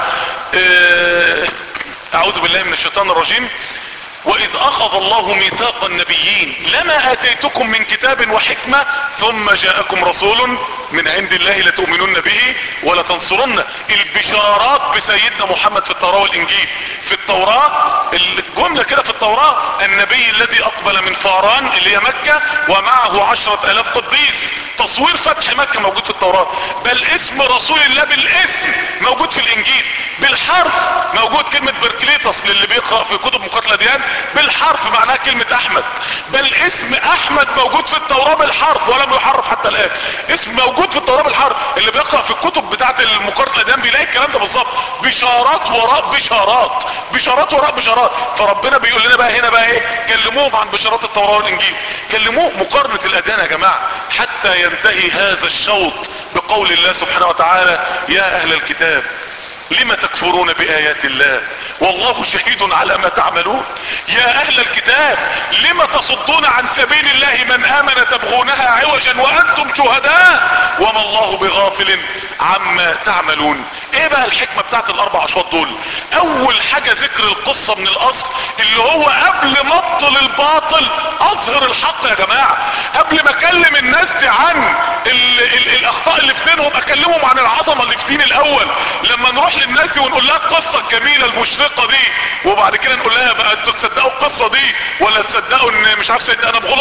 Speaker 1: اعوذ بالله من الشيطان الرجيم: واذ اخذ الله ميثاق النبيين لما اتيتكم من كتاب وحكمة ثم جاءكم رسول من عند الله لتؤمنن به ولتنصرن. البشارات بسيدنا محمد في التوراة والانجيل. في التوراة الجملة كده في التوراة: النبي الذي اقبل من فاران اللي هي مكة ومعه عشرة الاف قديس. تصوير فتح مكة موجود في التوراة، بل اسم رسول الله بالاسم موجود في الانجيل، بالحرف موجود كلمة بركليطس للي بيقرأ في كتب مقارنة الاديان، بالحرف معناها كلمة احمد. بل اسم احمد موجود في التوراة بالحرف ولم يحرف حتى الان. اسم موجود في التوراة بالحرف، اللي بيقرأ في الكتب بتاعت المقارنة الاديان بيلاقي الكلام ده بالظبط. بشارات وراء بشارات، بشارات وراء بشارات. فربنا بيقول لنا بقى هنا بقى ايه؟ كلموهم عن بشارات التوراة والانجيل، كلموه مقارنة الاديان يا جماعة، حتى ينتهي هذا الشوط بقول الله سبحانه وتعالى: يا اهل الكتاب لم تكفرون بآيات الله والله شهيد على ما تعملون. يا اهل الكتاب لم تصدون عن سبيل الله من امن تبغونها عوجا وانتم شهداء وما الله بغافل عما تعملون. ايه بقى الحكمة بتاعت الاربع اشواط دول؟ اول حاجة ذكر القصة من الاصل، اللي هو قبل ما ابطل الباطل اظهر الحق يا جماعة. قبل ما اكلم الناس دي عن ال ال الاخطاء اللي في دينهم، اكلمهم عن العظمة اللي في دين الاول. لما نروح للناس دي ونقول لها القصة الجميلة المشرقة دي، وبعد كده نقول لها بقى انتوا تصدقوا القصة دي ولا تصدقوا ان مش عارف سيدنا انا بغلط،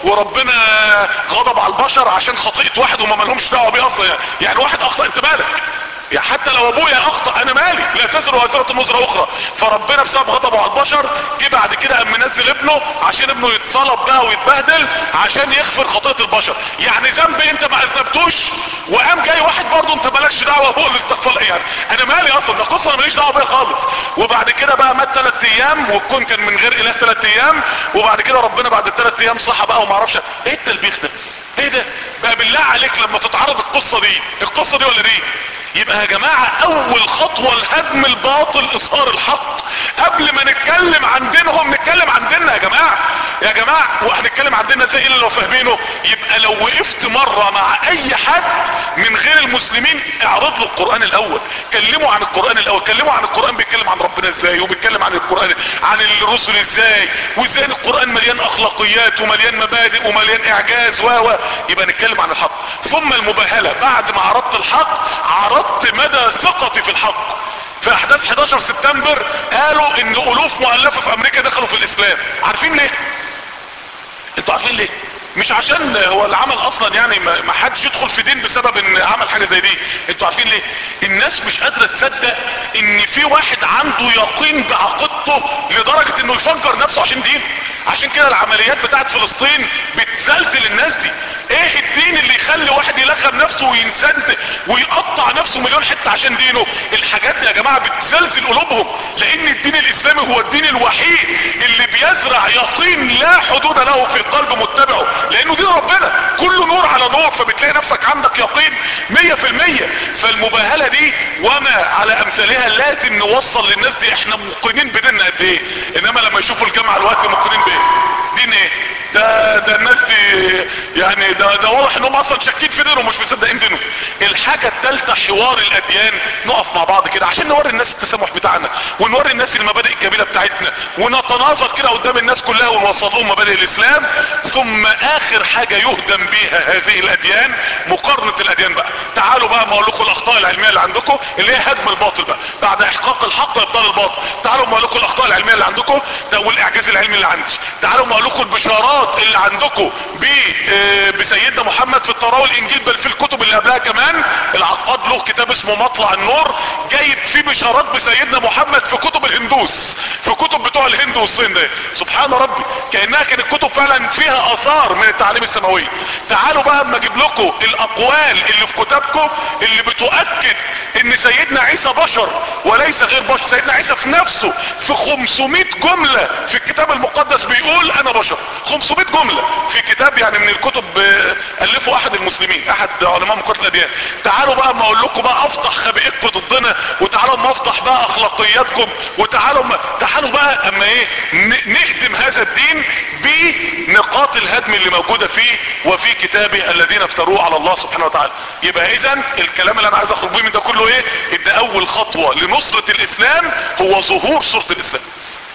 Speaker 1: وربنا غضب على البشر عشان خطيئة واحد وما مالهمش دعوه بيه اصلا. يعني, يعني واحد اخطأ انت مالك؟ يعني حتى لو ابويا اخطأ انا مالي؟ لا تزر وازرة وزر اخرى. فربنا بسبب غضبه على البشر جه بعد كده قام منزل ابنه عشان ابنه يتصلب بقى ويتبهدل عشان يغفر خطيئة البشر. يعني ذنب انت ما اذنبتوش وقام جاي واحد برضه انت مالكش دعوه هو الاستغفار. يعني انا مالي اصلا؟ ده قصه انا ماليش دعوه بيها خالص. وبعد كده بقى مات ثلاث ايام والكون كان من غير اله ثلاث ايام. وبعد كده ربنا بعد الثلاث ايام صحى بقى وما اعرفش ايه التلبيخ ده ايه ده بقى. بالله عليك لما تتعرض القصه دي القصه دي ولا دي، يبقى يا جماعة اول خطوة لهدم الباطل اظهار الحق. قبل ما نتكلم عن دينهم نتكلم عن ديننا يا جماعة. يا جماعة وهنتكلم عن ديننا ازاي الا لو فاهمينه؟ يبقى لو وقفت مرة مع اي حد من غير المسلمين اعرض له القرآن الاول، كلموا عن القرآن الاول، كلموا عن القرآن بيتكلم عن ربنا ازاي وبيتكلم عن القرآن عن الرسل ازاي وازاي القرآن مليان اخلاقيات ومليان مبادئ ومليان اعجاز و يبقى نتكلم عن الحق. ثم المباهلة بعد ما عرضت الحق عرضت مدى ثقتي في الحق. في احداث حداشر سبتمبر قالوا ان الوف مؤلفة في امريكا دخلوا في الاسلام. عارفين ليه؟ انتوا عارفين ليه؟ مش عشان هو العمل اصلا يعني ما حدش يدخل في دين بسبب ان عمل حاجة زي دي. انتوا عارفين ليه؟ الناس مش قادرة تصدق ان في واحد عنده يقين بعقيدته لدرجة انه يفجر نفسه عشان دين. عشان كده العمليات بتاعت فلسطين بتزلزل الناس دي. ايه الدين اللي يخلي واحد يلخم نفسه وينسد ويقطع نفسه مليون حتة عشان دينه؟ الحاجات دي يا جماعة بتزلزل قلوبهم، لان الدين الاسلامي هو الدين الوحيد اللي بيزرع يقين لا حدود له في قلب متبعه، لانه دين ربنا كله نور على نور. فبتلاقي نفسك عندك يقين مية في المية. فالمباهلة دي وما على امثالها لازم نوصل للناس دي احنا موقنين بديننا قد ايه. انما لما يشوفوا الجامعة الوقت موقنين بايه؟ دين ايه ده؟ ده الناس دي يعني ده ده واضح انهم اصلا شاكين في دينهم مش مصدقين دينهم. الحاجة الثالثة حوار الاديان. نقف مع بعض كده عشان نوري الناس التسامح بتاعنا ونوري الناس المبادئ الجميلة بتاعتنا ونتناظر كده قدام الناس كلها ونوصل لهم مبادئ الاسلام. ثم اخر حاجة يهدم بيها هذه الاديان مقارنة الاديان بقى. تعالوا بقى ما اقول لكم الاخطاء العلمية اللي عندكم اللي هي هدم الباطل بقى بعد احقاق الحق ابطال الباطل. تعالوا ما اقول لكم الاخطاء العلمية اللي عندكم ده والاعجاز العلمي اللي عندي. تعالوا ما اقول لكم البشارات اللي عندكم بسيدنا محمد في التوراة والانجيل بل في الكتب اللي قبلها كمان. العقاد له كتاب اسمه مطلع النور جايب فيه بشارات بسيدنا محمد في كتب الهندوس، في كتب بتوع الهند والصين ده. سبحان ربي كأنها كانت كتب فعلا فيها اثار من التعليم السماوي. تعالوا بقى اما اجيب لكم الاقوال اللي في كتابكم اللي بتؤكد ان سيدنا عيسى بشر وليس غير بشر. سيدنا عيسى في نفسه في خمسمائة جملة في الكتاب المقدس بيقول انا بشر. خمسمائة جملة في كتاب يعني من الكتب الفه احد المسلمين احد علماء مقارنة الاديان. تعالوا بقى ما اقول لكم بقى افضح خبائثكم ضدنا وتعالوا ما افضح بقى اخلاقياتكم وتعالوا ما تعالوا بقى اما ايه نهدم هذا الدين بنقاط الهدم اللي موجودة فيه وفي كتابه الذين افتروه على الله سبحانه وتعالى. يبقى اذا الكلام اللي انا عايز اخرج بيه من ده كله ايه؟ ان اول خطوة لنصرة الاسلام هو ظهور صورة الاسلام.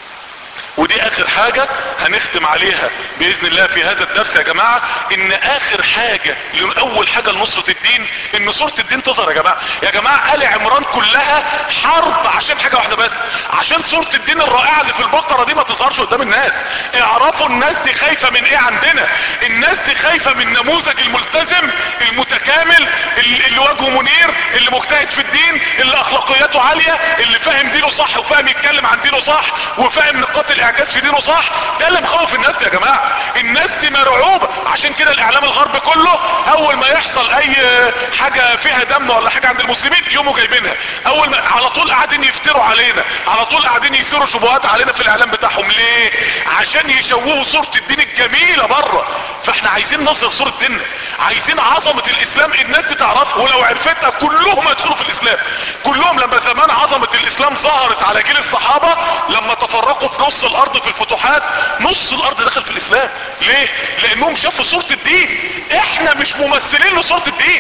Speaker 1: ودي اخر حاجة هنختم عليها باذن الله في هذا الدرس يا جماعة. ان اخر حاجة اول حاجة لنصرة الدين ان صورة الدين تظهر يا جماعة. يا جماعة آل عمران كلها حرب عشان حاجة واحدة بس، عشان صورة الدين الرائعة اللي في البقرة دي ما تظهرش قدام الناس. اعرفوا الناس دي خايفة من ايه عندنا. الناس دي خايفة من نموذج الملتزم المتكامل اللي وجهه منير اللي مجتهد في الدين اللي اخلاقياته عالية اللي فاهم دينه صح وفاهم يتكلم عن دينه صح وفاهم نقاط الاعجاز في دينه صح. ده اللي مخوف الناس دي يا جماعة. الناس دي مرعوبة. عشان كده الاعلام الغربي كله اول ما يحصل اي حاجة فيها دم ولا حاجة عند المسلمين يوموا جايبينها. اول ما على طول قاعدين يفتروا علينا، على طول قاعدين يثيروا شبهات علينا في الاعلام بتاعهم. ليه؟ عشان يشوهوا صورة الدين الجميلة بره. فاحنا عايزين نظهر صورة ديننا، عايزين عظمة الاسلام الناس دي تعرفها، ولو عرفتها كلهم هيدخلوا في الاسلام كلهم. لما زمان عظمة الاسلام ظهرت على جيل الصحابة لما تفرقوا في نص الارض في الفتوحات نص الارض دخل في الاسلام. ليه؟ لانهم شافوا صورة الدين. احنا مش ممثلين لصورة الدين،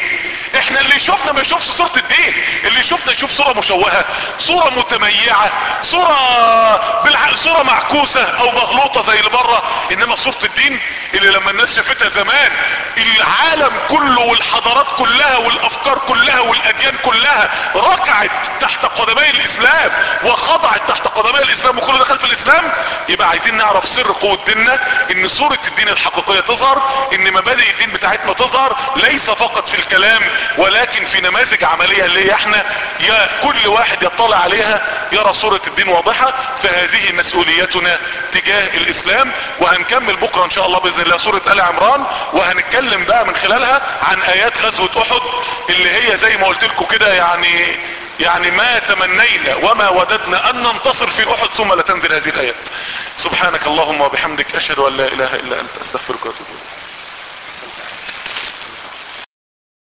Speaker 1: احنا اللي يشوفنا ما يشوفش صورة الدين، اللي يشوفنا يشوف صورة مشوهة، صورة متميعة، صورة بالع... صورة معكوسة او مغلوطة زي اللي بره. انما صورة الدين اللي لما الناس شافتها زمان العالم كله والحضارات كلها والافكار كلها والاديان كلها ركعت تحت قدمي الاسلام وخضعت تحت قدمي الاسلام وكله دخل في الاسلام. يبقى عايزين نعرف سر قوة ديننا، ان صورة الدين الحقيقية تظهر، ان مبادئ الدين بتاعتنا تظهر، ليس فقط في الكلام ولكن في نماذج عملية اللي هي احنا يا كل واحد يطلع عليها يرى صورة الدين واضحة. فهذه مسؤوليتنا تجاه الاسلام. وهنكمل بكرة ان شاء الله باذن الله سورة آل عمران، وهنتكلم بقى من خلالها عن ايات غزوة احد اللي هي زي ما قلت لكم كده يعني يعني ما تمنينا وما وددنا ان ننتصر في احد ثم لا تنزل هذه الايات. سبحانك اللهم وبحمدك اشهد ان لا اله الا انت استغفرك واتوب اليك.